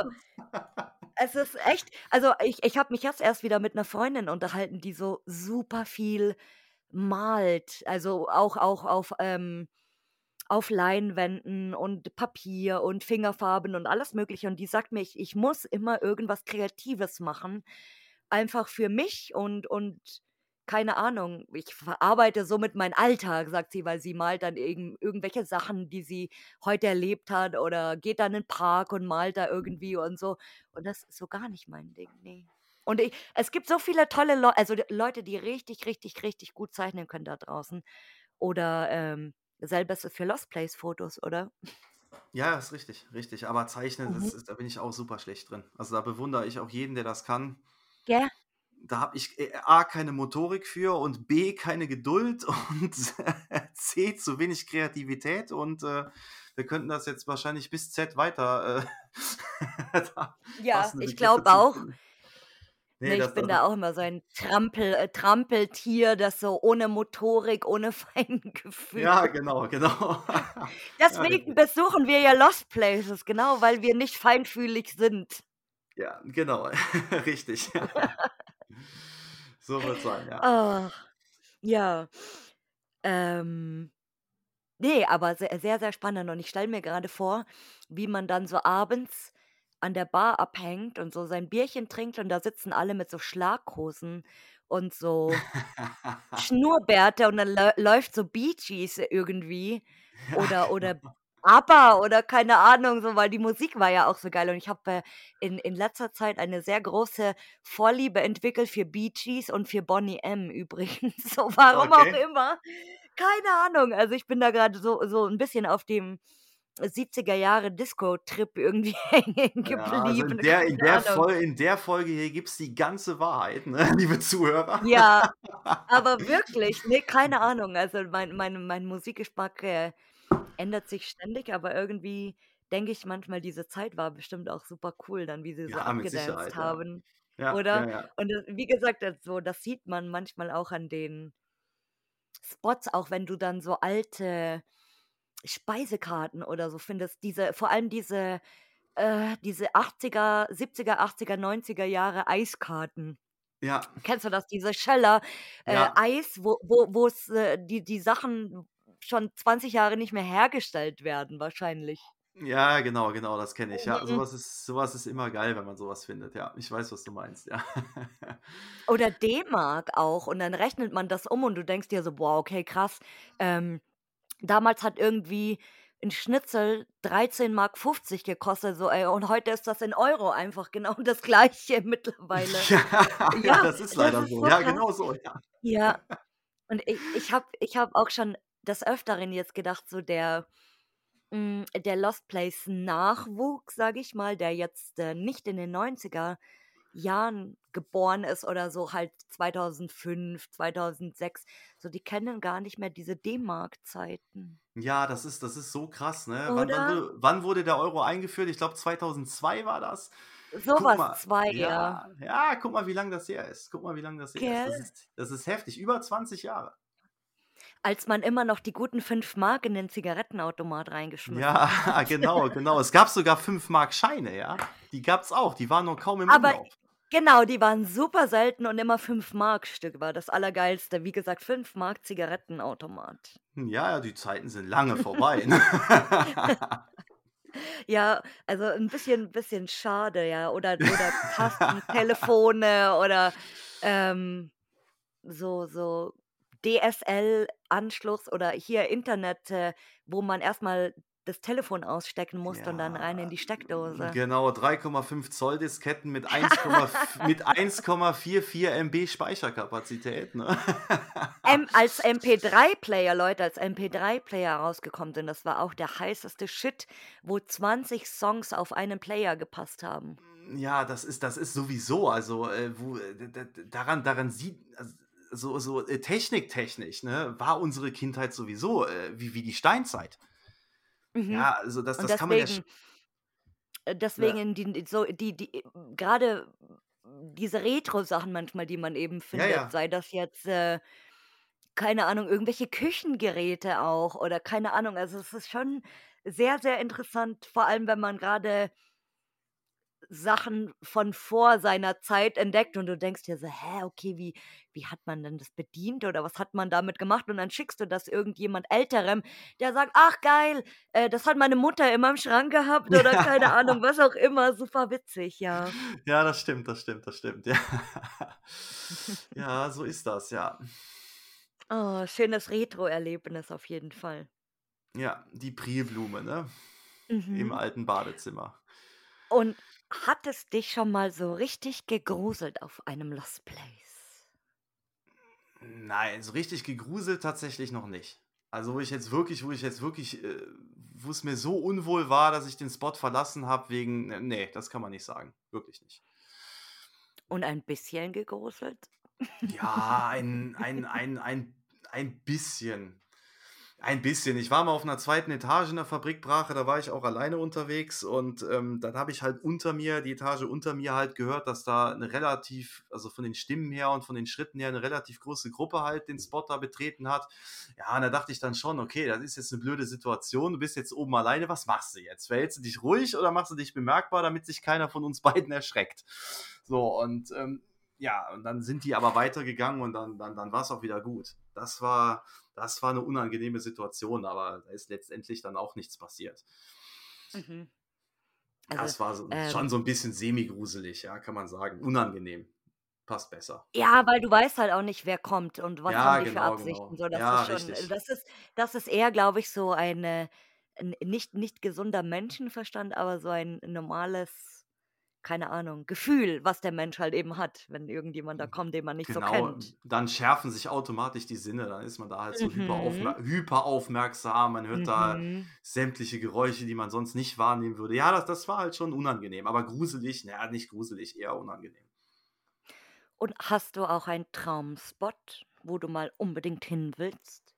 es ist echt also, ich ich habe mich jetzt erst wieder mit 'ner Freundin unterhalten, die so super viel malt, also, auch auch auf, ähm auf Leinwänden und Papier und Fingerfarben und alles Mögliche. Und die sagt mir, ich ich muss immer irgendwas Kreatives machen, einfach für mich und und keine Ahnung, ich verarbeite somit meinen Alltag, sagt sie, weil sie malt dann irgend irgendwelche Sachen, die sie heute erlebt hat oder geht dann in 'nen Park und malt da irgendwie und so. Und das ist so gar nicht mein Ding, ne. Und i es gibt so viele tolle Leu also, d Leute, die richtig, richtig, richtig gut zeichnen können da draußen oder, ähm, selbes für Lost Place Fotos, oder?
Ja, ist richtig, richtig. Aber Zeichnen,
Mhm.
das ist da bin ich auch super schlecht drin. Also, da bewundere ich auch jeden, der das kann.
Gell?
Da habe ich, äh, A, keine Motorik für und B, keine Geduld und C, zu wenig Kreativität und, äh, wir könnten das jetzt wahrscheinlich bis Z weiter, äh, da
Ja,
passende
ich
Begriffe
glaube
zu
auch.
finden.
Ne,
Ne,
ich
das
bin
also
da auch immer so ein Trampel äh, Trampeltier, das so ohne Motorik, ohne Feingefühl.
Ja, genau, genau. Ja,
Deswegen
richtig.
besuchen wir ja Lost Places, genau, weil wir nicht feinfühlig sind.
Ja, genau, richtig. So wird's sein, ja.
Ach, ja. Ähm, ne, aber se sehr, sehr spannend und ich stelle mir grade vor, wie man dann so abends an der Bar abhängt und so sein Bierchen trinkt und da sitzen alle mit so Schlaghosen und so Schnurrbärte und dann läu läuft so Bee Gees irgendwie
Ja,
oder oder
genau.
ABBA oder keine Ahnung so, weil die Musik war ja auch so geil und ich habe, äh, in in letzter Zeit eine sehr große Vorliebe entwickelt für Bee Gees und für Boney M. übrigens, so warum auch
Okay.
immer. Keine Ahnung. Also, ich bin da grade so so 'n bisschen auf dem siebziger Jahre Disco-Trip irgendwie hängen
Ja, also in
geblieben,
der in
keine
der
Ahnung.
Fol in der Folge hier gibt's die ganze Wahrheit, ne, liebe Zuhörer.
Ja, aber wirklich, ne, keine Ahnung. Also, mein mein mein Musikgeschmack, äh, ändert sich ständig, aber irgendwie denke ich manchmal, diese Zeit war bestimmt auch super cool dann, wie sie so
Ja, mit
abgedanced
Sicherheit, ja.
haben,
Ja,
oder?
ja, ja.
Und, äh, wie gesagt, das so das sieht man manchmal auch an den Spots, auch wenn du dann so alte Speisekarten oder so findest, diese vor allem diese äh, diese achtziger, siebziger, achtziger, neunziger Jahre Eiskarten.
Ja.
Kennst du das, diese Schöller, äh,
Ja.
Eis, wo wo wo's, äh die die Sachen schon zwanzig Jahre nicht mehr hergestellt werden wahrscheinlich?
Ja, genau, genau, das kenne ich. Ja, so
Mhm.
was ist so was ist immer geil, wenn man so was findet. Ja, ich weiß, was du meinst, ja.
Oder D-Mark auch und dann rechnet man das um und du denkst dir so: „Boah, okay, krass. Ähm, damals hat irgendwie 'n Schnitzel dreizehn Mark fünfzig gekostet, so, ey, und heute ist das in Euro einfach genau das Gleiche mittlerweile.
Ja, ja,
Ja,
das ist
das
leider
ist
so.
so
Ja,
krass.
genau so, ja.
Ja, und i ich habe ich habe auch schon des Öfteren jetzt gedacht, so der hm, der Lost Place Nachwuchs, sage ich mal, der jetzt, äh, nicht in den Neunziger Jahren geboren ist oder so, halt zweitausendfünf, zweitausendsechs, so die kennen gar nicht mehr diese D-Mark-Zeiten.
Ja, das ist das ist so krass, ne? Wann wann
Oder?
wurde wann wurde der Euro eingeführt? Ich glaube zweitausendzwei war das.
So
Guck
was,
mal,
zwei, ja.
ja, ja, guck mal, wie lang das her ist. Guck mal, wie lang das her ist.
Gell?
Das ist das ist heftig, über zwanzig Jahre.
Als man immer noch die guten fünf Mark in den Zigarettenautomat reingeschmissen
Ja,
hat.
genau, genau. Es gab sogar fünf-Mark-Scheine, ja? Die gab's auch, die waren nur kaum im
Aber
Umlauf.
genau, die waren super selten und immer fünf Mark Stück war das Allergeilste. Wie gesagt, fünf Mark Zigarettenautomat.
Ja, ja, die Zeiten sind lange vorbei, ne?
Ja, also 'n bisschen bisschen schade, ja. Oder oder Tastentelefone oder, ähm, so so D S L-Anschluss oder hier Internet, äh, wo man erst mal das Telefon ausstecken musste und dann rein in
Ja,
die Steckdose.
genau, drei Komma fünf Zoll Disketten mit eins Komma f mit eins Komma vierundvierzig MB Speicherkapazität, ne?
M als M P drei Player, Leute, als M P drei Player rausgekommen sind, das war auch der heißeste Shit, wo zwanzig Songs auf einen Player gepasst haben.
Ja, das ist das ist sowieso, also, äh, wo äh, d d d daran daran sieht also, so so, äh, techniktechnisch, ne, war unsere Kindheit sowieso, äh, wie wie die Steinzeit.
Mhm.
Ja, also das
Und
das kann man ja sch
deswegen äh,
ja,
deswegen die so die die grade diese Retro-Sachen manchmal, die man eben
ja,
findet,
ja.
sei das jetzt, äh, keine Ahnung, irgendwelche Küchengeräte auch oder keine Ahnung. Also, es ist schon sehr, sehr interessant, vor allem, wenn man grade Sachen von vor seiner Zeit entdeckt und du denkst dir so: „Hä, okay, wie wie hat man denn das bedient oder was hat man damit gemacht?“ Und dann schickst du das irgendjemand Älterem, der sagt: „Ach geil, äh, das hat meine Mutter immer im Schrank gehabt“ oder keine Ahnung, was auch immer. Super witzig, ja.
Ja, das stimmt, das stimmt, das stimmt, ja. Ja, so ist das, ja.
Oh, schönes Retro-Erlebnis auf jeden Fall.
Ja, die Prillblume, ne, im
Mhm.
alten Badezimmer.
Und hat es dich schon mal so richtig gegruselt auf einem Lost Place?
Nein, so richtig gegruselt tatsächlich noch nicht. Also, wo ich jetzt wirklich wo ich jetzt wirklich, äh wo es mir so unwohl war, dass ich den Spot verlassen habe wegen äh, ne, das kann man nicht sagen. Wirklich nicht.
Und ein bisschen gegruselt?
Ja, ein ein ein ein ein bisschen. Ein bisschen. Ich war mal auf 'ner zweiten Etage in der Fabrikbrache, da war ich auch alleine unterwegs und, ähm, dann habe ich halt unter mir die Etage unter mir halt gehört, dass da 'ne relativ also, von den Stimmen her und von den Schritten her 'ne relativ große Gruppe halt den Spot da betreten hat. Ja, und da dachte ich dann schon: „Okay, das ist jetzt 'ne blöde Situation. Du bist jetzt oben alleine. Was machst du jetzt? Verhältst du dich ruhig oder machst du dich bemerkbar, damit sich keiner von uns beiden erschreckt?“ So und, ähm, ja, und dann sind die aber weitergegangen und dann dann dann war's auch wieder gut. Das war das war 'ne unangenehme Situation, aber da ist letztendlich dann auch nichts passiert.
Mhm. Also,
Das war so schon
ähm
so 'n bisschen semi-gruselig, ja, kann man sagen. Unangenehm, passt besser.
ja, weil du weißt halt auch nicht, wer kommt und was haben
Ja,
die für
genau,
Absichten.
genau.
So, das ist
Ja,
schon äh,
richtig.
das ist das ist eher, glaube ich, so eine 'n nicht nicht gesunder Menschenverstand, aber so ein normales, keine Ahnung, Gefühl, was der Mensch halt eben hat, wenn irgendjemand da kommt, den man nicht so
Genau,
kennt.
dann schärfen sich automatisch die Sinne, dann ist man da halt so
Mhm.
hyperaufmer hyperaufmerksam, man hört da
Mhm.
sämtliche Geräusche, die man sonst nicht wahrnehmen würde. Ja, das das war halt schon unangenehm, aber gruselig, na ja, nicht gruselig, eher unangenehm.
Und hast du auch einen Traumspot, wo du mal unbedingt hin willst?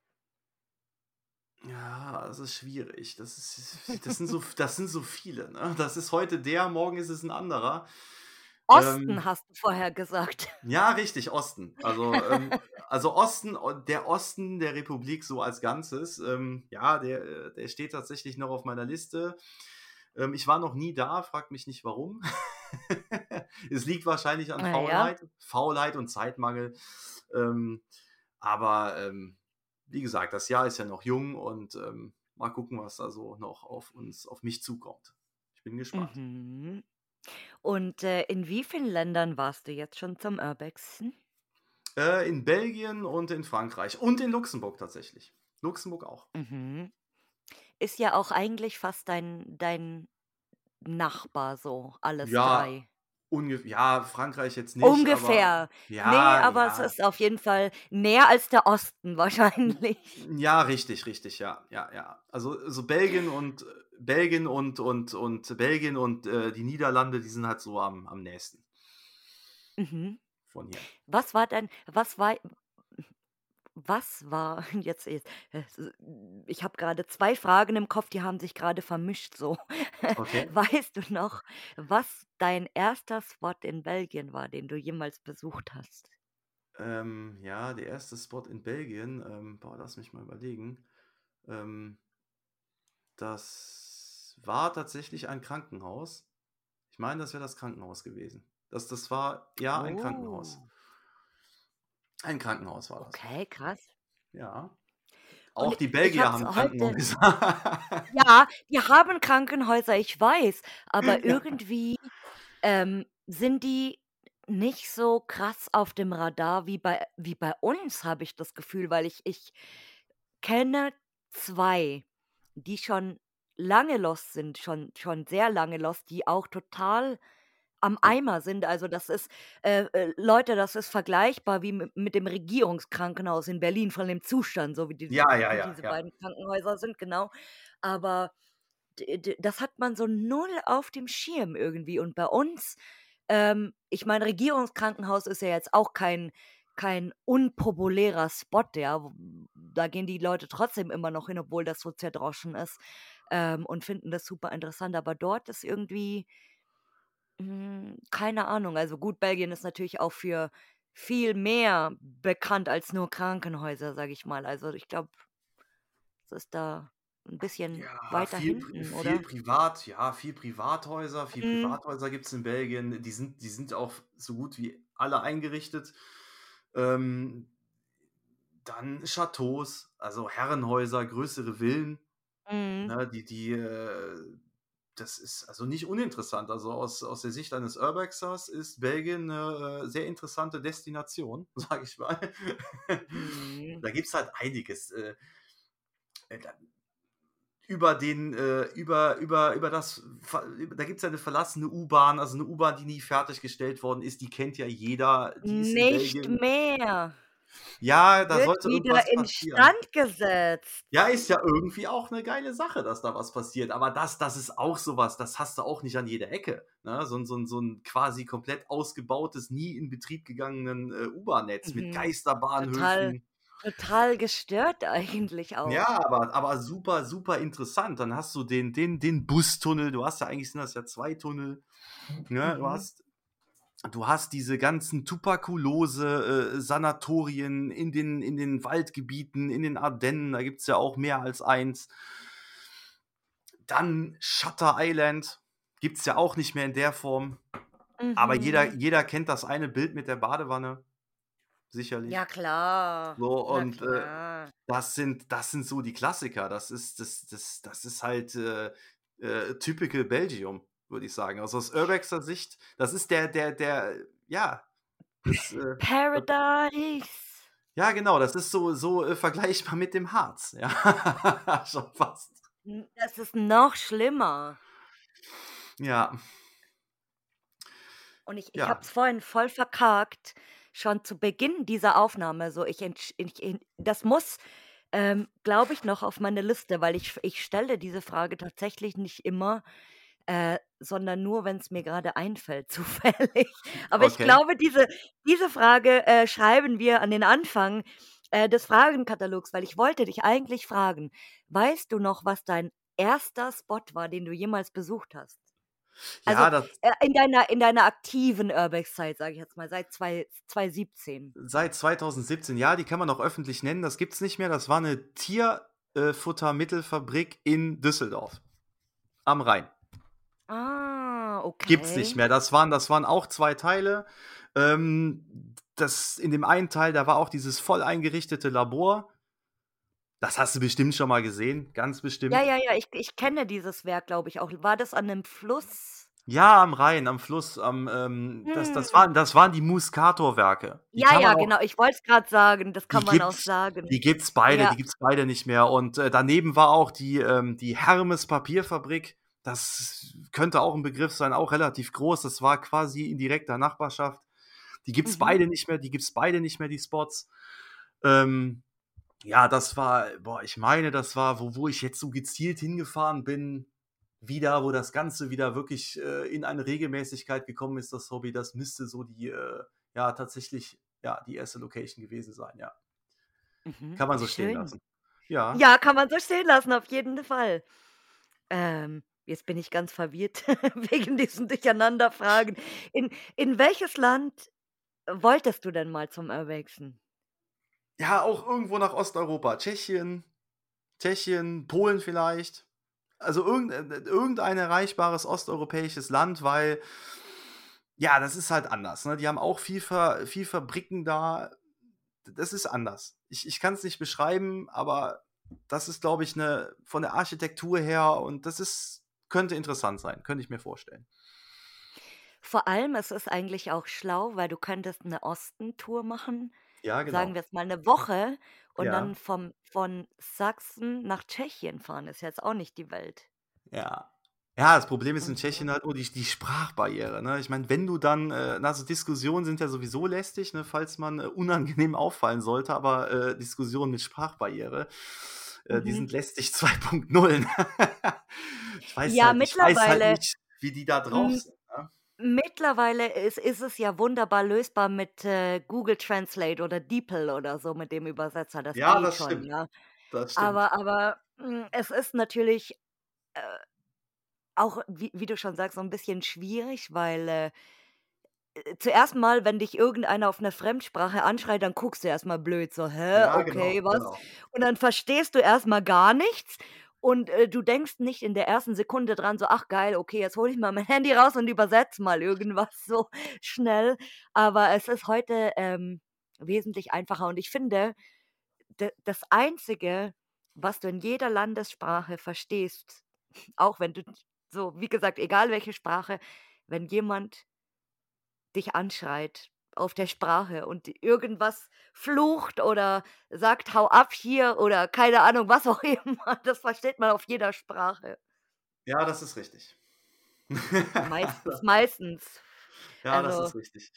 Ja, das ist schwierig. Das ist das sind so das sind so viele, ne? Das ist heute der, morgen ist es 'n anderer.
Osten
Ähm,
hast du vorher gesagt.
ja, richtig, Osten. Also, ähm also Osten o der Osten der Republik so als Ganzes, ähm, ja, der äh, der steht tatsächlich noch auf meiner Liste. Ähm, ich war noch nie da, fragt mich nicht warum. Es liegt wahrscheinlich an
Ah ja.
Faulheit Faulheit und Zeitmangel. Ähm, aber, ähm, wie gesagt, das Jahr ist ja noch jung und, ähm, mal gucken, was da so noch auf uns auf mich zukommt. Ich bin gespannt.
Mhm. Und, äh, in wie vielen Ländern warst du jetzt schon zum Urbexen?
Äh, in Belgien und in Frankreich und in Luxemburg tatsächlich. Luxemburg auch.
Mhm. Ist ja auch eigentlich fast dein dein Nachbar so, alles
Ja,
drei.
ungef ja, Frankreich jetzt nicht, aber
Ungefähr. Ne,
ja,
aber es
ja.
ist auf jeden Fall näher als der Osten
J
wahrscheinlich.
ja, richtig, richtig, ja, ja, ja. Also so Belgien und äh, Belgien und und und Belgien und, äh, die Niederlande, die sind halt so am am nächsten.
Mhm.
von hier.
Was war denn was war was war jetzt jetzt es ich habe gerade zwei Fragen im Kopf, die haben sich gerade vermischt so.
Okay.
Weißt du noch, was dein erster Spot in Belgien war, den du jemals besucht hast?
Ähm, ja, der erste Spot in Belgien, ähm, boah, lass mich mal überlegen. Ähm, das war tatsächlich ein Krankenhaus. Ich meine, das wäre das Krankenhaus gewesen. Das das war ja, ein Krankenhaus.
Oh,
Ein Krankenhaus war das.
okay, krass.
Ja. Auch
Und
die
ich habe
Belgier
es
haben
heute
Krankenhäuser.
ja, die haben Krankenhäuser, ich weiß, aber
Ja.
irgendwie, ähm, sind die nicht so krass auf dem Radar wie bei wie bei uns, habe ich das Gefühl, weil ich ich kenne zwei, die schon lange lost sind, schon schon sehr lange lost, die auch total am
O
Eimer sind. Also, das ist äh, äh, Leute, das ist vergleichbar wie mi mit dem Regierungskrankenhaus in Berlin von dem Zustand, so wie diese
Ja, ja,
wie
ja,
diese
ja.
beiden Krankenhäuser sind, genau. Aber d d das hat man so null auf dem Schirm irgendwie. Und bei uns, ähm ich meine, Regierungskrankenhaus ist ja jetzt auch kein kein unpopulärer Spot, ja. W Da gehen die Leute trotzdem immer noch hin, obwohl das so zerdroschen ist, ähm, und finden das super interessant. Aber dort ist irgendwie hm, keine Ahnung. Also gut, Belgien ist natürlich auch für viel mehr bekannt als nur Krankenhäuser, sage ich mal. Also, ich glaube, es ist da 'n bisschen
Ja,
weiter
viel Pri
hinten,
viel
oder?
privat ja, viel Privathäuser viel
Mhm.
Privathäuser gibt's in Belgien. Die sind die sind auch so gut wie alle eingerichtet. Ähm, dann Châteaus, also Herrenhäuser, größere Villen,
Mhm.
ne, die die, äh das ist also nicht uninteressant. Also aus aus der Sicht eines Urbexers ist Belgien 'ne, äh, sehr interessante Destination, sage ich mal.
Mhm.
Da gibt's halt einiges, äh, äh, da über den, äh über über über das ver da gibt's ja 'ne verlassene U-Bahn, also 'ne U-Bahn, die nie fertiggestellt worden ist, die kennt ja jeder, die ist in
Nicht
Belgien.
mehr.
Ja, da
Wird
sollte
wieder
irgendwas passieren.
instand gesetzt.
Ja, ist ja irgendwie auch 'ne geile Sache, dass da was passiert, aber das das ist auch so was, das hast du auch nicht an jeder Ecke, ne? So 'n so 'n so 'n quasi komplett ausgebautes, nie in Betrieb gegangenen, äh, U-Bahn-Netz mit
Mhm. Total
Geisterbahnhöfen.
total gestört eigentlich
Ja,
auch.
aber aber super, super interessant. Dann hast du den den den Bustunnel. Du hast ja eigentlich sind das ja zwei Tunnel, ne? Du
Mhm.
hast du hast diese ganzen Tuberkulose äh, Sanatorien in den in den Waldgebieten, in den Ardennen, da gibt's ja auch mehr als eins. Dann Shutter Island gibt's ja auch nicht mehr in der Form, aber jeder
Mhm.
jeder kennt das eine Bild mit der Badewanne,
Ja
sicherlich.
klar,
So
na
und, äh,
klar.
das sind das sind so die Klassiker. Das ist das das das ist halt, äh, äh, typical Belgium, würde ich sagen. Also, aus Urbexer Sicht, das ist der der der ja, das, äh, das
Paradise.
ja genau, das ist so so, äh, vergleichbar mit dem Harz, ja, schon fast.
Hm, das ist noch schlimmer.
Ja,
Und ich ich habe
ja,
es vorhin voll verkackt, schon zu Beginn dieser Aufnahme so. Ich entsch ich en das muss, ähm, glaube ich, noch auf meine Liste, weil ich ich stelle diese Frage tatsächlich nicht immer, äh, sondern nur, wenn's mir grade einfällt zufällig. Aber ich
okay.
glaube, diese diese Frage, äh, schreiben wir an den Anfang, äh, des Fragenkatalogs, weil ich wollte dich eigentlich fragen: Weißt du noch, was dein erster Spot war, den du jemals besucht hast? Also,
Ja, das
äh, in deiner in deiner aktiven Urbex-Zeit, sage ich jetzt mal, seit zwei zweitausendsiebzehn.
seit zweitausendsiebzehn, ja, die kann man auch öffentlich nennen, das gibt's nicht mehr. Das war 'ne Tier äh, Futtermittelfabrik in Düsseldorf am Rhein.
Ah,
Gibt's nicht
okay.
mehr. Das waren das waren auch zwei Teile. Ähm, das in dem einen Teil, da war auch dieses voll eingerichtete Labor. Das hast du bestimmt schon mal gesehen, ganz
Ja,
bestimmt.
ja, ja, ich ich kenne dieses Werk, glaube ich auch. War das an 'nem Fluss?
Ja, am Rhein, am Fluss, am, ähm das das
Hm.
waren das waren die Muscator-Werke. Die
Ja,
kann man
ja,
auch
genau. Ich wollte es grad sagen, das kann
die
man auch
gibt's
sagen.
die gibt's beide
Ja.
die gibt's beide nicht mehr. Und, äh, daneben war auch die, ähm die Hermes Papierfabrik. Das könnte auch 'n Begriff sein, auch relativ groß. Das war quasi in direkter Nachbarschaft. Die gibt's
Mhm.
beide nicht mehr die gibt's beide nicht mehr, die Spots. Ähm, ja, das war boah, ich meine, das war, wo wo ich jetzt so gezielt hingefahren bin wieder, wo das Ganze wieder wirklich äh, in eine Regelmäßigkeit gekommen ist, das Hobby, das müsste so die, äh, ja, tatsächlich, ja, die erste Location gewesen sein, ja.
Mhm,
Kann man so stehen
schön.
lassen. Ja.
Ja, kann man so stehen lassen, auf jeden Fall. Ähm, jetzt bin ich ganz verwirrt wegen diesen Durcheinanderfragen. In in welches Land wolltest du denn mal zum Urwachsen?
Ja, auch irgendwo nach Osteuropa. Tschechien, Tschechien, Polen vielleicht. Also irgend äh, irgendein erreichbares osteuropäisches Land, weil ja, das ist halt anders, ne? Die haben auch viel Fa viel Fabriken da. Das ist anders. Ich ich kann's nicht beschreiben, aber das ist, glaube ich, 'ne von der Architektur her und das ist könnte interessant sein, könnte ich mir vorstellen.
Vor allem, es ist eigentlich auch schlau, weil du könntest 'ne Ostentour machen,
Ja,
sagen wir
genau.
jetzt mal 'ne Woche und dann
Ja.
vom von Sachsen nach Tschechien fahren, ist jetzt auch nicht die Welt.
Ja. Ja, das Problem ist in
Mhm.
Tschechien halt nur die die Sprachbarriere, ne? Ich meine, wenn du dann äh, na, so Diskussionen sind ja sowieso lästig, ne, falls man, äh, unangenehm auffallen sollte, aber, äh, Diskussionen mit Sprachbarriere, äh, die
Mhm.
sind lästig zwei Punkt null, ne? Ich weiß
Ja,
halt ich weiß halt
mittlerweile
nicht, wie die da drauf
hm,
sind, ne?
mittlerweile ist ist es ja wunderbar lösbar mit, äh, Google Translate oder DeepL oder so mit dem Übersetzer, das
Ja,
geht
das
schon,
stimmt.
ja.
Das stimmt.
Aber aber, hm, es ist natürlich, äh, auch, wie wie du schon sagst, so 'n bisschen schwierig, weil, äh äh, zuerst mal, wenn dich irgendeiner auf 'ner Fremdsprache anschreit, dann guckst du erst mal blöd so: „Hä,
Ja, genau,
okay, was?“
genau.
Und dann verstehst du erst mal gar nichts und, äh, du denkst nicht in der ersten Sekunde dran so: „Ach geil, okay, jetzt hole ich mal mein Handy raus und übersetze mal irgendwas so schnell.“ Aber es ist heute, ähm, wesentlich einfacher und ich finde, d das Einzige, was du in jeder Landessprache verstehst, auch wenn du so wie gesagt, egal welche Sprache, wenn jemand dich anschreit auf der Sprache und irgendwas flucht oder sagt: „Hau ab hier“ oder keine Ahnung, was auch immer, das versteht man auf jeder Sprache.
Ja, das ist richtig.
Meistens meistens.
Ja, das
Also
ist richtig.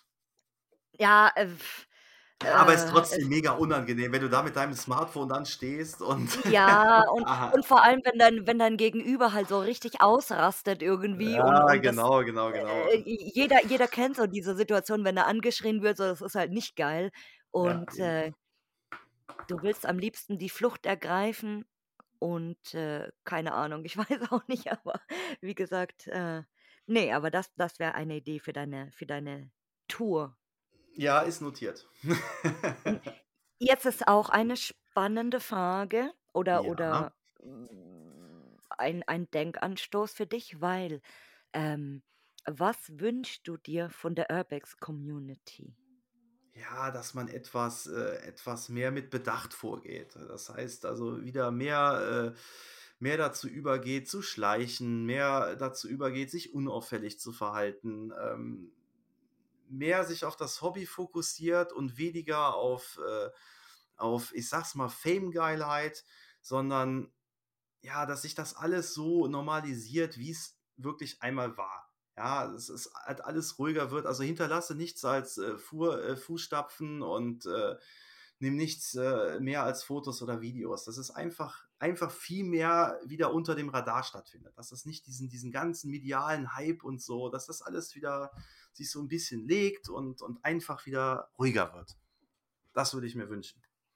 ja, äh,
Ja, aber ist
äh,
trotzdem
es
mega unangenehm, wenn du da mit deinem Smartphone dann stehst und
Ja, und
aha.
und vor allem, wenn dein wenn dein Gegenüber halt so richtig ausrastet irgendwie und
Ja,
und das
genau, genau, genau.
äh, j jeder jeder kennt so diese Situation, wenn er angeschrien wird, so, das ist halt nicht geil.
Ja,
Und,
eben.
äh du willst am liebsten die Flucht ergreifen und, äh, keine Ahnung, ich weiß auch nicht, aber wie gesagt, äh, ne, aber das das wäre eine Idee für deine für deine Tour.
Ja, ist notiert.
Hm, jetzt ist auch eine spannende Frage oder
Ja.
oder, hm, ein ein Denkanstoß für dich, weil, ähm, was wünschst du dir von der Urbex-Community?
Ja, dass man etwas äh, etwas mehr mit Bedacht vorgeht. Das heißt also wieder mehr äh, mehr dazu übergeht zu schleichen, mehr dazu übergeht, sich unauffällig zu verhalten, ähm, mehr sich auf das Hobby fokussiert und weniger auf äh, auf, ich sage es mal, Fame-Geilheit, sondern ja, dass sich das alles so normalisiert, wie's wirklich einmal war. Ja, dass es halt alles ruhiger wird. Also, hinterlasse nichts als, äh, Fuhr äh, Fußstapfen und, äh, nimm nichts, äh, mehr als Fotos oder Videos. Dass es einfach einfach viel mehr wieder unter dem Radar stattfindet. Dass es nicht diesen diesen ganzen medialen Hype und so, dass das alles wieder sich so 'n bisschen legt und und einfach wieder ruhiger wird. Das würde ich mir wünschen.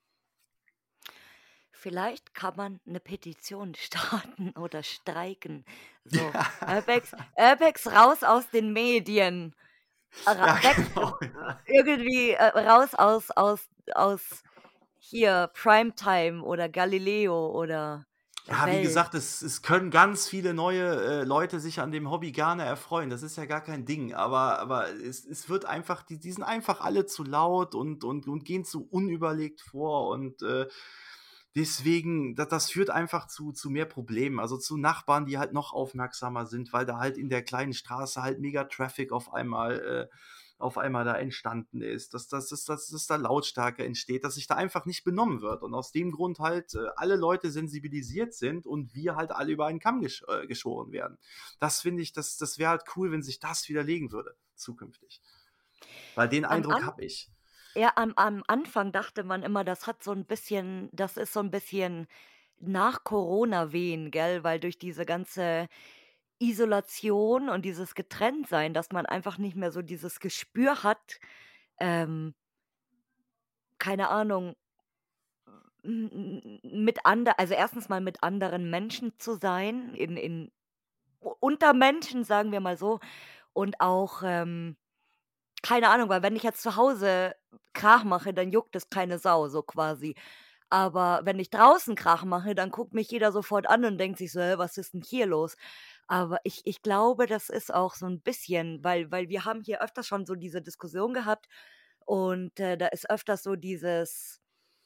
Vielleicht kann man 'ne Petition starten oder streiken. So:
Ja.
„Urbex Urbex raus aus den Medien. Ra
Ja,
weg
genau, ja.
irgendwie, äh, raus aus aus aus hier Primetime oder Galileo oder
Ja, wie
Welt.“
gesagt, es es können ganz viele neue, äh, Leute sich an dem Hobby gerne erfreuen. Das ist ja gar kein Ding, aber aber es es wird einfach die die sind einfach alle zu laut und und und gehen zu unüberlegt vor und, äh, deswegen da das führt einfach zu zu mehr Problemen, also, zu Nachbarn, die halt noch aufmerksamer sind, weil da halt in der kleinen Straße halt mega Traffic auf einmal äh, auf einmal da entstanden ist, dass dass dass dass dass da Lautstärke entsteht, dass sich da einfach nicht benommen wird und aus dem Grund halt, äh, alle Leute sensibilisiert sind und wir halt alle über einen Kamm gesch äh, geschoren werden. Das finde ich das das wäre halt cool, wenn sich das widerlegen würde zukünftig. Weil den
Am
Eindruck
An
habe ich.
ja, am am Anfang dachte man immer, das hat so 'n bisschen das ist so 'n bisschen Nach-Corona-Wehen, gell? Weil durch diese ganze Isolation und dieses Getrenntsein, dass man einfach nicht mehr so dieses Gespür hat, ähm keine Ahnung, m m m mit ande also, erstens mal mit anderen Menschen zu sein, in in u unter Menschen, sagen wir mal so. Und auch, ähm, keine Ahnung, weil wenn ich jetzt zu Hause Krach mache, dann juckt es keine Sau, so quasi. Aber wenn ich draußen Krach mache, dann guckt mich jeder sofort an und denkt sich so: „Hä, was ist 'n hier los?“ Aber ich ich glaube, das ist auch so 'n bisschen, weil weil wir haben hier öfters schon so diese Diskussion gehabt und, äh, da ist öfters so dieses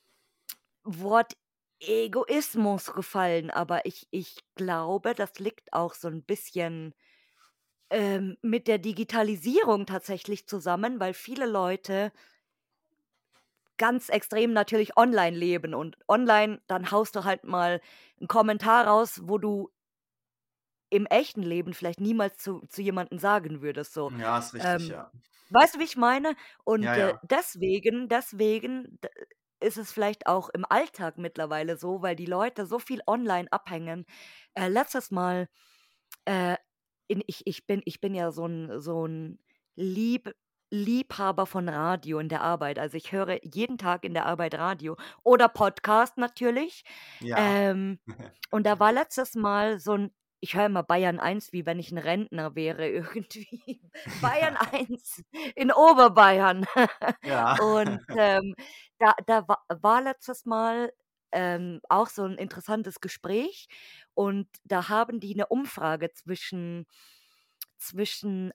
Wort Egoismus gefallen, aber ich ich glaube, das liegt auch so 'n bisschen, ähm, mit der Digitalisierung tatsächlich zusammen, weil viele Leute ganz extrem natürlich online leben und online, dann haust du halt mal 'n Kommentar raus, wo du im echten Leben vielleicht niemals zu zu jemandem sagen würdest so.
Ja, ist richtig,
Ähm,
ja.
weißt du, wie ich meine?
Ja,
Und, äh,
ja.
deswegen deswegen d ist es vielleicht auch im Alltag mittlerweile so, weil die Leute so viel online abhängen. Äh, letztes Mal, äh, in ich ich bin ich bin ja so 'n so 'n Lieb Liebhaber von Radio in der Arbeit. Also, ich höre jeden Tag in der Arbeit Radio oder Podcast natürlich.
Ja.
Ähm, und da war letztes Mal so 'n ich höre immer Bayern eins, wie wenn ich 'n Rentner wäre irgendwie. Bayern
Ja.
eins in Oberbayern.
Ja.
Und, ähm, da da wa war letztes Mal, ähm, auch so 'n interessantes Gespräch und da haben die 'ne Umfrage zwischen zwischen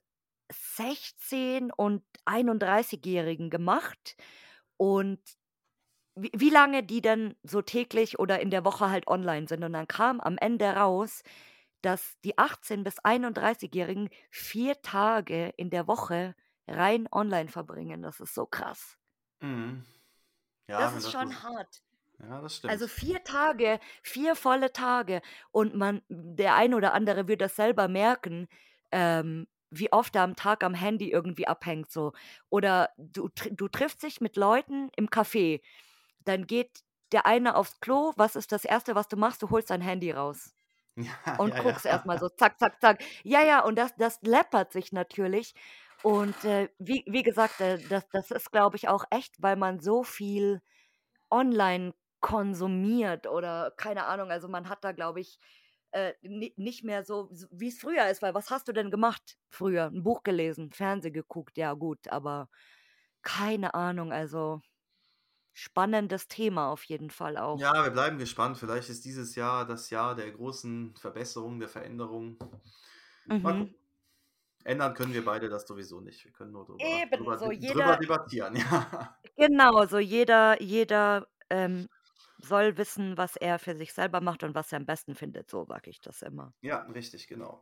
sechzehn und einunddreißigjährigen gemacht und wie wie lange die denn so täglich oder in der Woche halt online sind. Und dann kam am Ende raus, dass die achtzehn bis einunddreißigjährigen vier Tage in der Woche rein online verbringen. Das ist so krass.
Mhm. Ja,
Das
wenn
ist
das so
schon hart.
ja, das
Also,
stimmt.
vier Tage, vier volle Tage und man der ein oder andere wird das selber merken, ähm, wie oft er am Tag am Handy irgendwie abhängt so. Oder du tr du triffst dich mit Leuten im Café, dann geht der eine aufs Klo. Was ist das Erste, was du machst? Du holst dein Handy raus
Ja,
und
ja, ja.
guckst erst mal so zack, zack, zack. Ja, ja, und das das läppert sich natürlich. Und, äh, wie wie gesagt, äh, das das ist, glaube ich, auch echt, weil man so viel online konsumiert oder keine Ahnung. Also, man hat da, glaube ich, äh, ni nicht mehr so, s wie's früher ist, weil was hast du denn gemacht früher? 'N Buch gelesen, Fernsehen geguckt, ja gut, aber keine Ahnung, also, spannendes Thema auf jeden Fall auch.
Ja, wir bleiben gespannt. Vielleicht ist dieses Jahr das Jahr der großen Verbesserung, der Veränderung. Mal
Mhm.
gucken. Ändern können wir beide das sowieso nicht. Wir können nur drüber
Eben,
drüber
so
drüber
jeder
debattieren, ja.
genau, so jeder jeder, ähm, soll wissen, was er für sich selber macht und was er am besten findet, so sage ich das immer.
Ja, richtig, genau.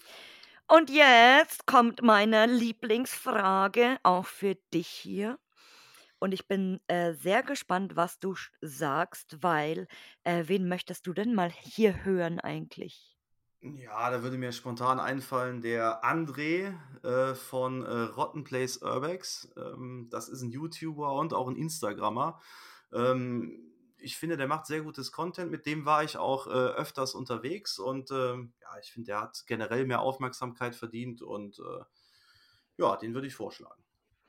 Und jetzt kommt meine Lieblingsfrage auch für dich hier. Und ich bin, äh, sehr gespannt, was du sch sagst, weil, äh, wen möchtest du denn mal hier hören eigentlich?
Ja, da würde mir spontan einfallen, der André, äh, von, äh, Rotten Plays Urbex. Ähm, das ist 'n YouTuber und auch 'n Instagrammer. Ähm, ich finde, der macht sehr gutes Content. Mit dem war ich auch, äh, öfters unterwegs und, ähm, ja, ich finde, der hat generell mehr Aufmerksamkeit verdient und, äh, ja, den würde ich vorschlagen.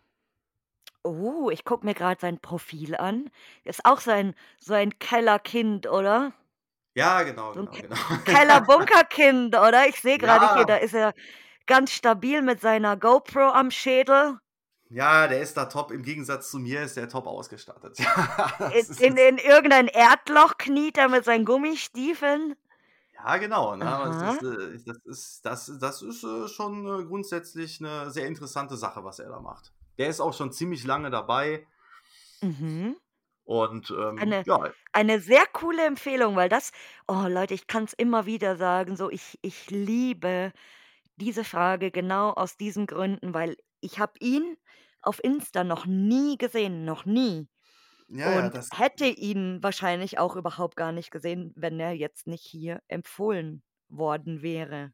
Oh, ich gucke mir grad sein Profil an. Ist auch so ein so ein Kellerkind, oder?
Ja, genau,
So 'n
genau,
Ke
genau.
Keller-Bunker-Kind, oder? Ich sehe grade hier, da
Ja.
ist er ganz stabil mit seiner GoPro am Schädel.
Ja, der ist da top. Im Gegensatz zu mir ist der top ausgestattet. Ja,
In
das ist
in
es.
in irgendein Erdloch kniet er mit seinen Gummistiefeln.
Ja, genau, ne? Aber das ist,
Aha.
äh das ist das das ist, äh, schon, äh, grundsätzlich 'ne sehr interessante Sache, was er da macht. Der ist auch schon ziemlich lange dabei.
Mhm.
Und, ähm,
Eine
ja.
eine sehr coole Empfehlung, weil das oh Leute, ich kann's immer wieder sagen, so ich ich liebe diese Frage genau aus diesen Gründen, weil ich habe ihn auf Insta noch nie gesehen, noch nie.
Ja, ja,
Und
das
hätte ihn wahrscheinlich auch überhaupt gar nicht gesehen, wenn er jetzt nicht hier empfohlen worden wäre.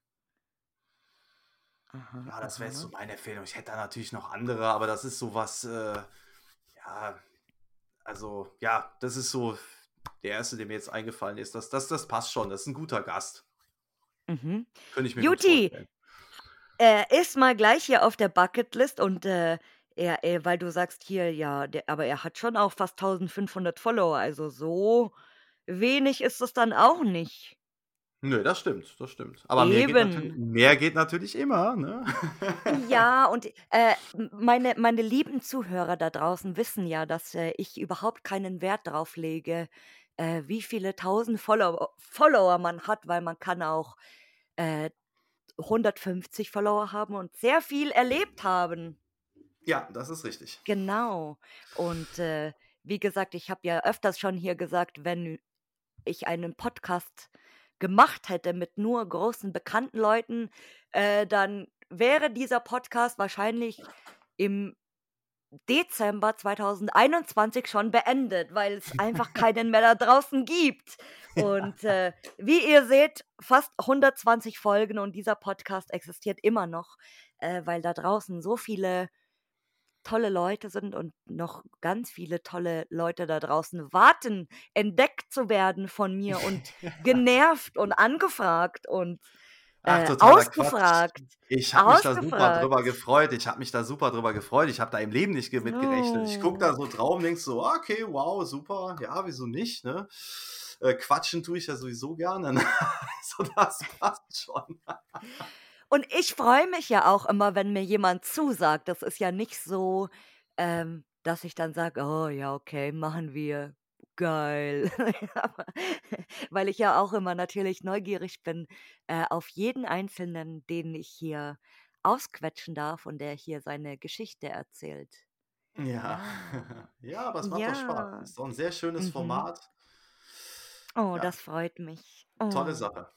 Aha,
Ja, das wäre jetzt so
aha.
meine Empfehlung. Ich hätte da natürlich noch andere, aber das ist so was, äh ja, also, ja, das ist so der erste, der mir jetzt eingefallen ist. Das das das passt schon. Das ist 'n guter Gast.
Mhm.
Könnte ich mir gut
Juti,
vorstellen.
er ist mal gleich hier auf der Bucketlist und, äh, er äh, weil du sagst hier, ja, der aber er hat schon auch fast tausendfünfhundert Follower, also so wenig ist es dann auch nicht.
Nö, das stimmt, das stimmt. Aber mehr geht natürli
Eben.
mehr geht natürlich immer, ne?
Ja, und, äh, m meine meine lieben Zuhörer da draußen wissen ja, dass, äh, ich überhaupt keinen Wert drauf lege, äh, wie viele tausend Follow Follower man hat, weil man kann auch, äh, hundertfünfzig Follower haben und sehr viel erlebt haben.
Ja, das ist richtig.
Genau. Und, äh, wie gesagt, ich habe ja öfters schon hier gesagt, wenn ich einen Podcast gemacht hätte mit nur großen bekannten Leuten, äh, dann wäre dieser Podcast wahrscheinlich im Dezember zweitausendeinundzwanzig schon beendet, weil es einfach keinen mehr da draußen gibt. Und,
Ja.
äh, wie ihr seht, fast hundertzwanzig Folgen und dieser Podcast existiert immer noch, äh, weil da draußen so viele tolle Leute sind und noch ganz viele tolle Leute da draußen warten, entdeckt zu werden von mir und
Ja.
genervt und angefragt und,
Ach,
äh,
totaler Quatsch.
ausgefragt,
Ich habe mich da super drüber
ausgefragt.
gefreut. Ich habe mich da super drüber gefreut. Ich habe da im Leben nicht ge mit gerechnet. Ich gucke
Oh.
da so drauf und denke so: „Okay, wow, super. Ja, wieso nicht, ne?“ Äh, quatschen tue ich ja sowieso gerne, ne? Also, das passt schon.
Und ich freue mich ja auch immer, wenn mir jemand zusagt. Das ist ja nicht so, ähm, dass ich dann sage: „Oh ja, okay, machen wir. Geil.“ Aber weil ich ja auch immer natürlich neugierig bin, äh, auf jeden Einzelnen, den ich hier ausquetschen darf und der hier seine Geschichte erzählt.
Ja.
Ja.
Ja, aber es macht doch Spaß.
Ja.
Ist doch 'n sehr schönes
Mhm.
Format.
Oh,
Ja,
das freut mich.
tolle
Oh.
Sache.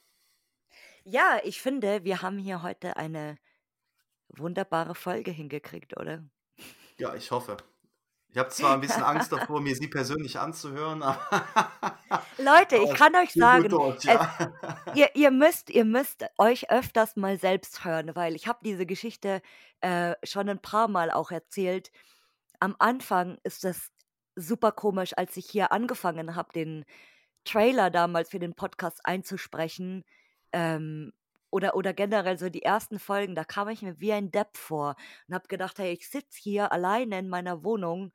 Ja, ich finde, wir haben hier heute eine wunderbare Folge hingekriegt, oder?
Ja, ich hoffe. Ich habe zwar 'n bisschen Angst davor, mir sie persönlich anzuhören, aber
Leute, ich
aber es
kann euch
geht gut
sagen,
durch,
es
ja.
ihr ihr müsst ihr müsst euch öfters mal selbst hören, weil ich habe diese Geschichte, äh, schon 'n paarmal auch erzählt. Am Anfang ist das super komisch, als ich hier angefangen habe, den Trailer damals für den Podcast einzusprechen, ähm, oder oder generell so die ersten Folgen, da kam ich mir wie ein Depp vor und habe gedacht: „Hey, ich sitze hier alleine in meiner Wohnung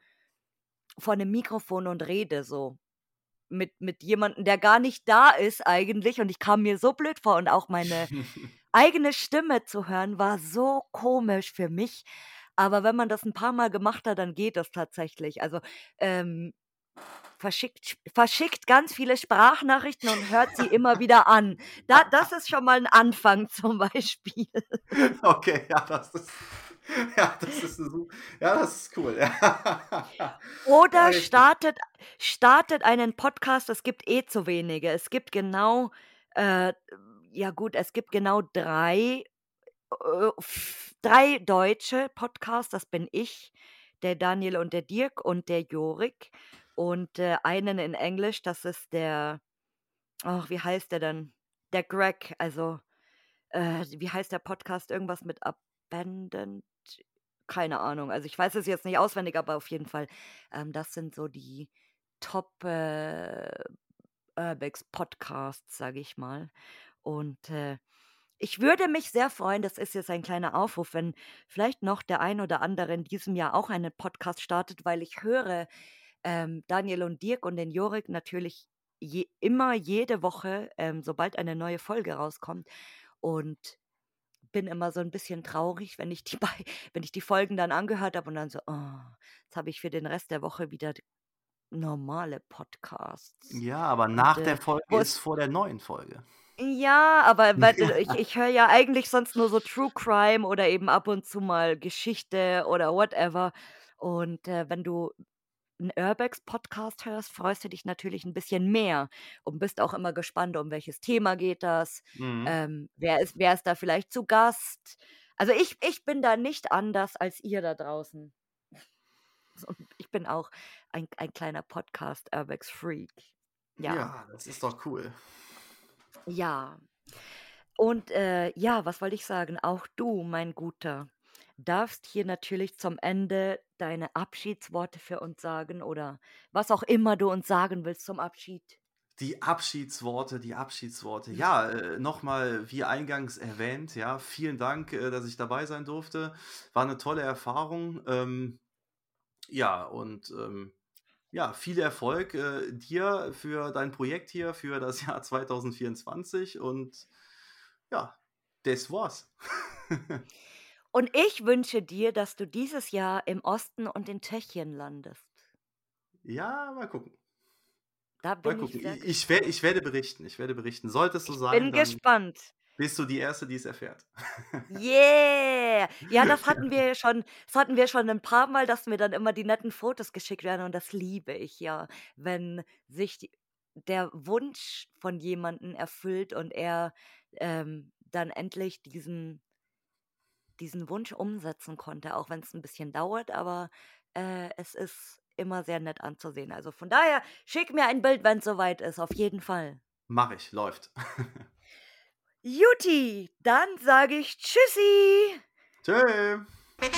vor 'nem Mikrofon und rede so mit mit jemandem, der gar nicht da ist eigentlich.“ Und ich kam mir so blöd vor und auch meine eigene Stimme zu hören, war so komisch für mich. Aber wenn man das 'n paarmal gemacht hat, dann geht das tatsächlich. Also, ähm, verschickt sch verschickt ganz viele Sprachnachrichten und hört sie immer wieder an. Da das ist schon mal 'n Anfang zum Beispiel.
Okay, ja, das ist ja, das ist 'ne su ja, das ist cool. Ja. Ja,
Oder
richtig.
startet startet einen Podcast, es gibt eh zu wenige. Es gibt genau, äh ja gut, es gibt genau drei, äh, f drei deutsche Podcasts, das bin ich, der Daniel und der Dirk und der Jorik und, äh, einen in Englisch, das ist der ach, wie heißt der denn? Der Greg, also, äh, wie heißt der Podcast? Irgendwas mit Abandoned? Keine Ahnung. Also, ich weiß es jetzt nicht auswendig, aber auf jeden Fall, ähm, das sind so die Top, äh, Urbex Podcasts, sage ich mal. Und, äh, ich würde mich sehr freuen, das ist jetzt ein kleiner Aufruf, wenn vielleicht noch der ein oder andere in diesem Jahr auch einen Podcast startet, weil ich höre, ähm, Daniel und Dirk und den Jorik natürlich je immer jede Woche, ähm, sobald eine neue Folge rauskommt und bin immer so 'n bisschen traurig, wenn ich die bei wenn ich die Folgen dann angehört habe und dann so: „Oh, jetzt habe ich für den Rest der Woche wieder d normale Podcasts.“
Ja, aber
Und,
nach der
äh,
Folge
wo
ist
es
vor der neuen Folge.
Ja, aber weil äh, ich ich höre ja eigentlich sonst nur so True Crime oder eben ab und zu mal Geschichte oder whatever. Und, äh, wenn du 'n Urbex-Podcast hörst, freust du dich natürlich 'n bisschen mehr und bist auch immer gespannt, um welches Thema geht das?
Mhm.
Ähm, wer ist wer ist da vielleicht zu Gast? Also, ich ich bin da nicht anders als ihr da draußen. So, und ich bin auch ein ein kleiner Podcast-Urbex-Freak. Ja.
Ja, das ist doch cool.
Ja. Und, äh, ja, was wollte ich sagen? Auch du, mein Guter. darfst hier natürlich zum Ende deine Abschiedsworte für uns sagen oder was auch immer du uns sagen willst zum Abschied.
Die Abschiedsworte, die Abschiedsworte. Ja, äh, noch mal wie eingangs erwähnt, ja, vielen Dank, äh, dass ich dabei sein durfte. War 'ne tolle Erfahrung. Ähm, ja, und, ähm, ja, viel Erfolg, äh, dir für dein Projekt hier für das Jahr zweitausendvierundzwanzig und ja, das war's.
Und ich wünsche dir, dass du dieses Jahr im Osten und in Tschechien landest.
Ja, mal gucken.
Da
Mal
bin ich
gucken. I
sehr
ich wer
gespannt.
ich werde berichten, ich werde berichten. Sollte es so
Ich
sein,
bin
dann
gespannt.
bist du die Erste, die es erfährt.
Yeah. Ja, das hatten
Ja.
wir ja schon das hatten wir schon 'n paarmal, dass mir dann immer die netten Fotos geschickt werden und das liebe ich ja, wenn sich die der Wunsch von jemandem erfüllt und er, ähm, dann endlich diesen diesen Wunsch umsetzen konnte, auch wenn's 'n bisschen dauert, aber, äh, es ist immer sehr nett anzusehen. Also, von daher, schick mir ein Bild, wenn's so weit ist, auf jeden Fall.
Mache ich, läuft.
Jutti, dann sage ich Tschüssi.
Tschö.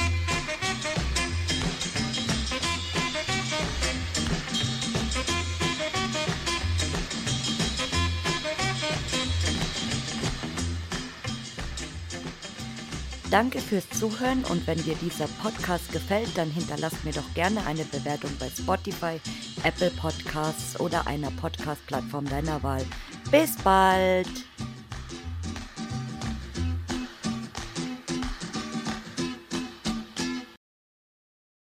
Danke fürs Zuhören und wenn dir dieser Podcast gefällt, dann hinterlass mir doch gerne eine Bewertung bei Spotify, Apple Podcasts oder einer Podcast-Plattform deiner Wahl. Bis bald!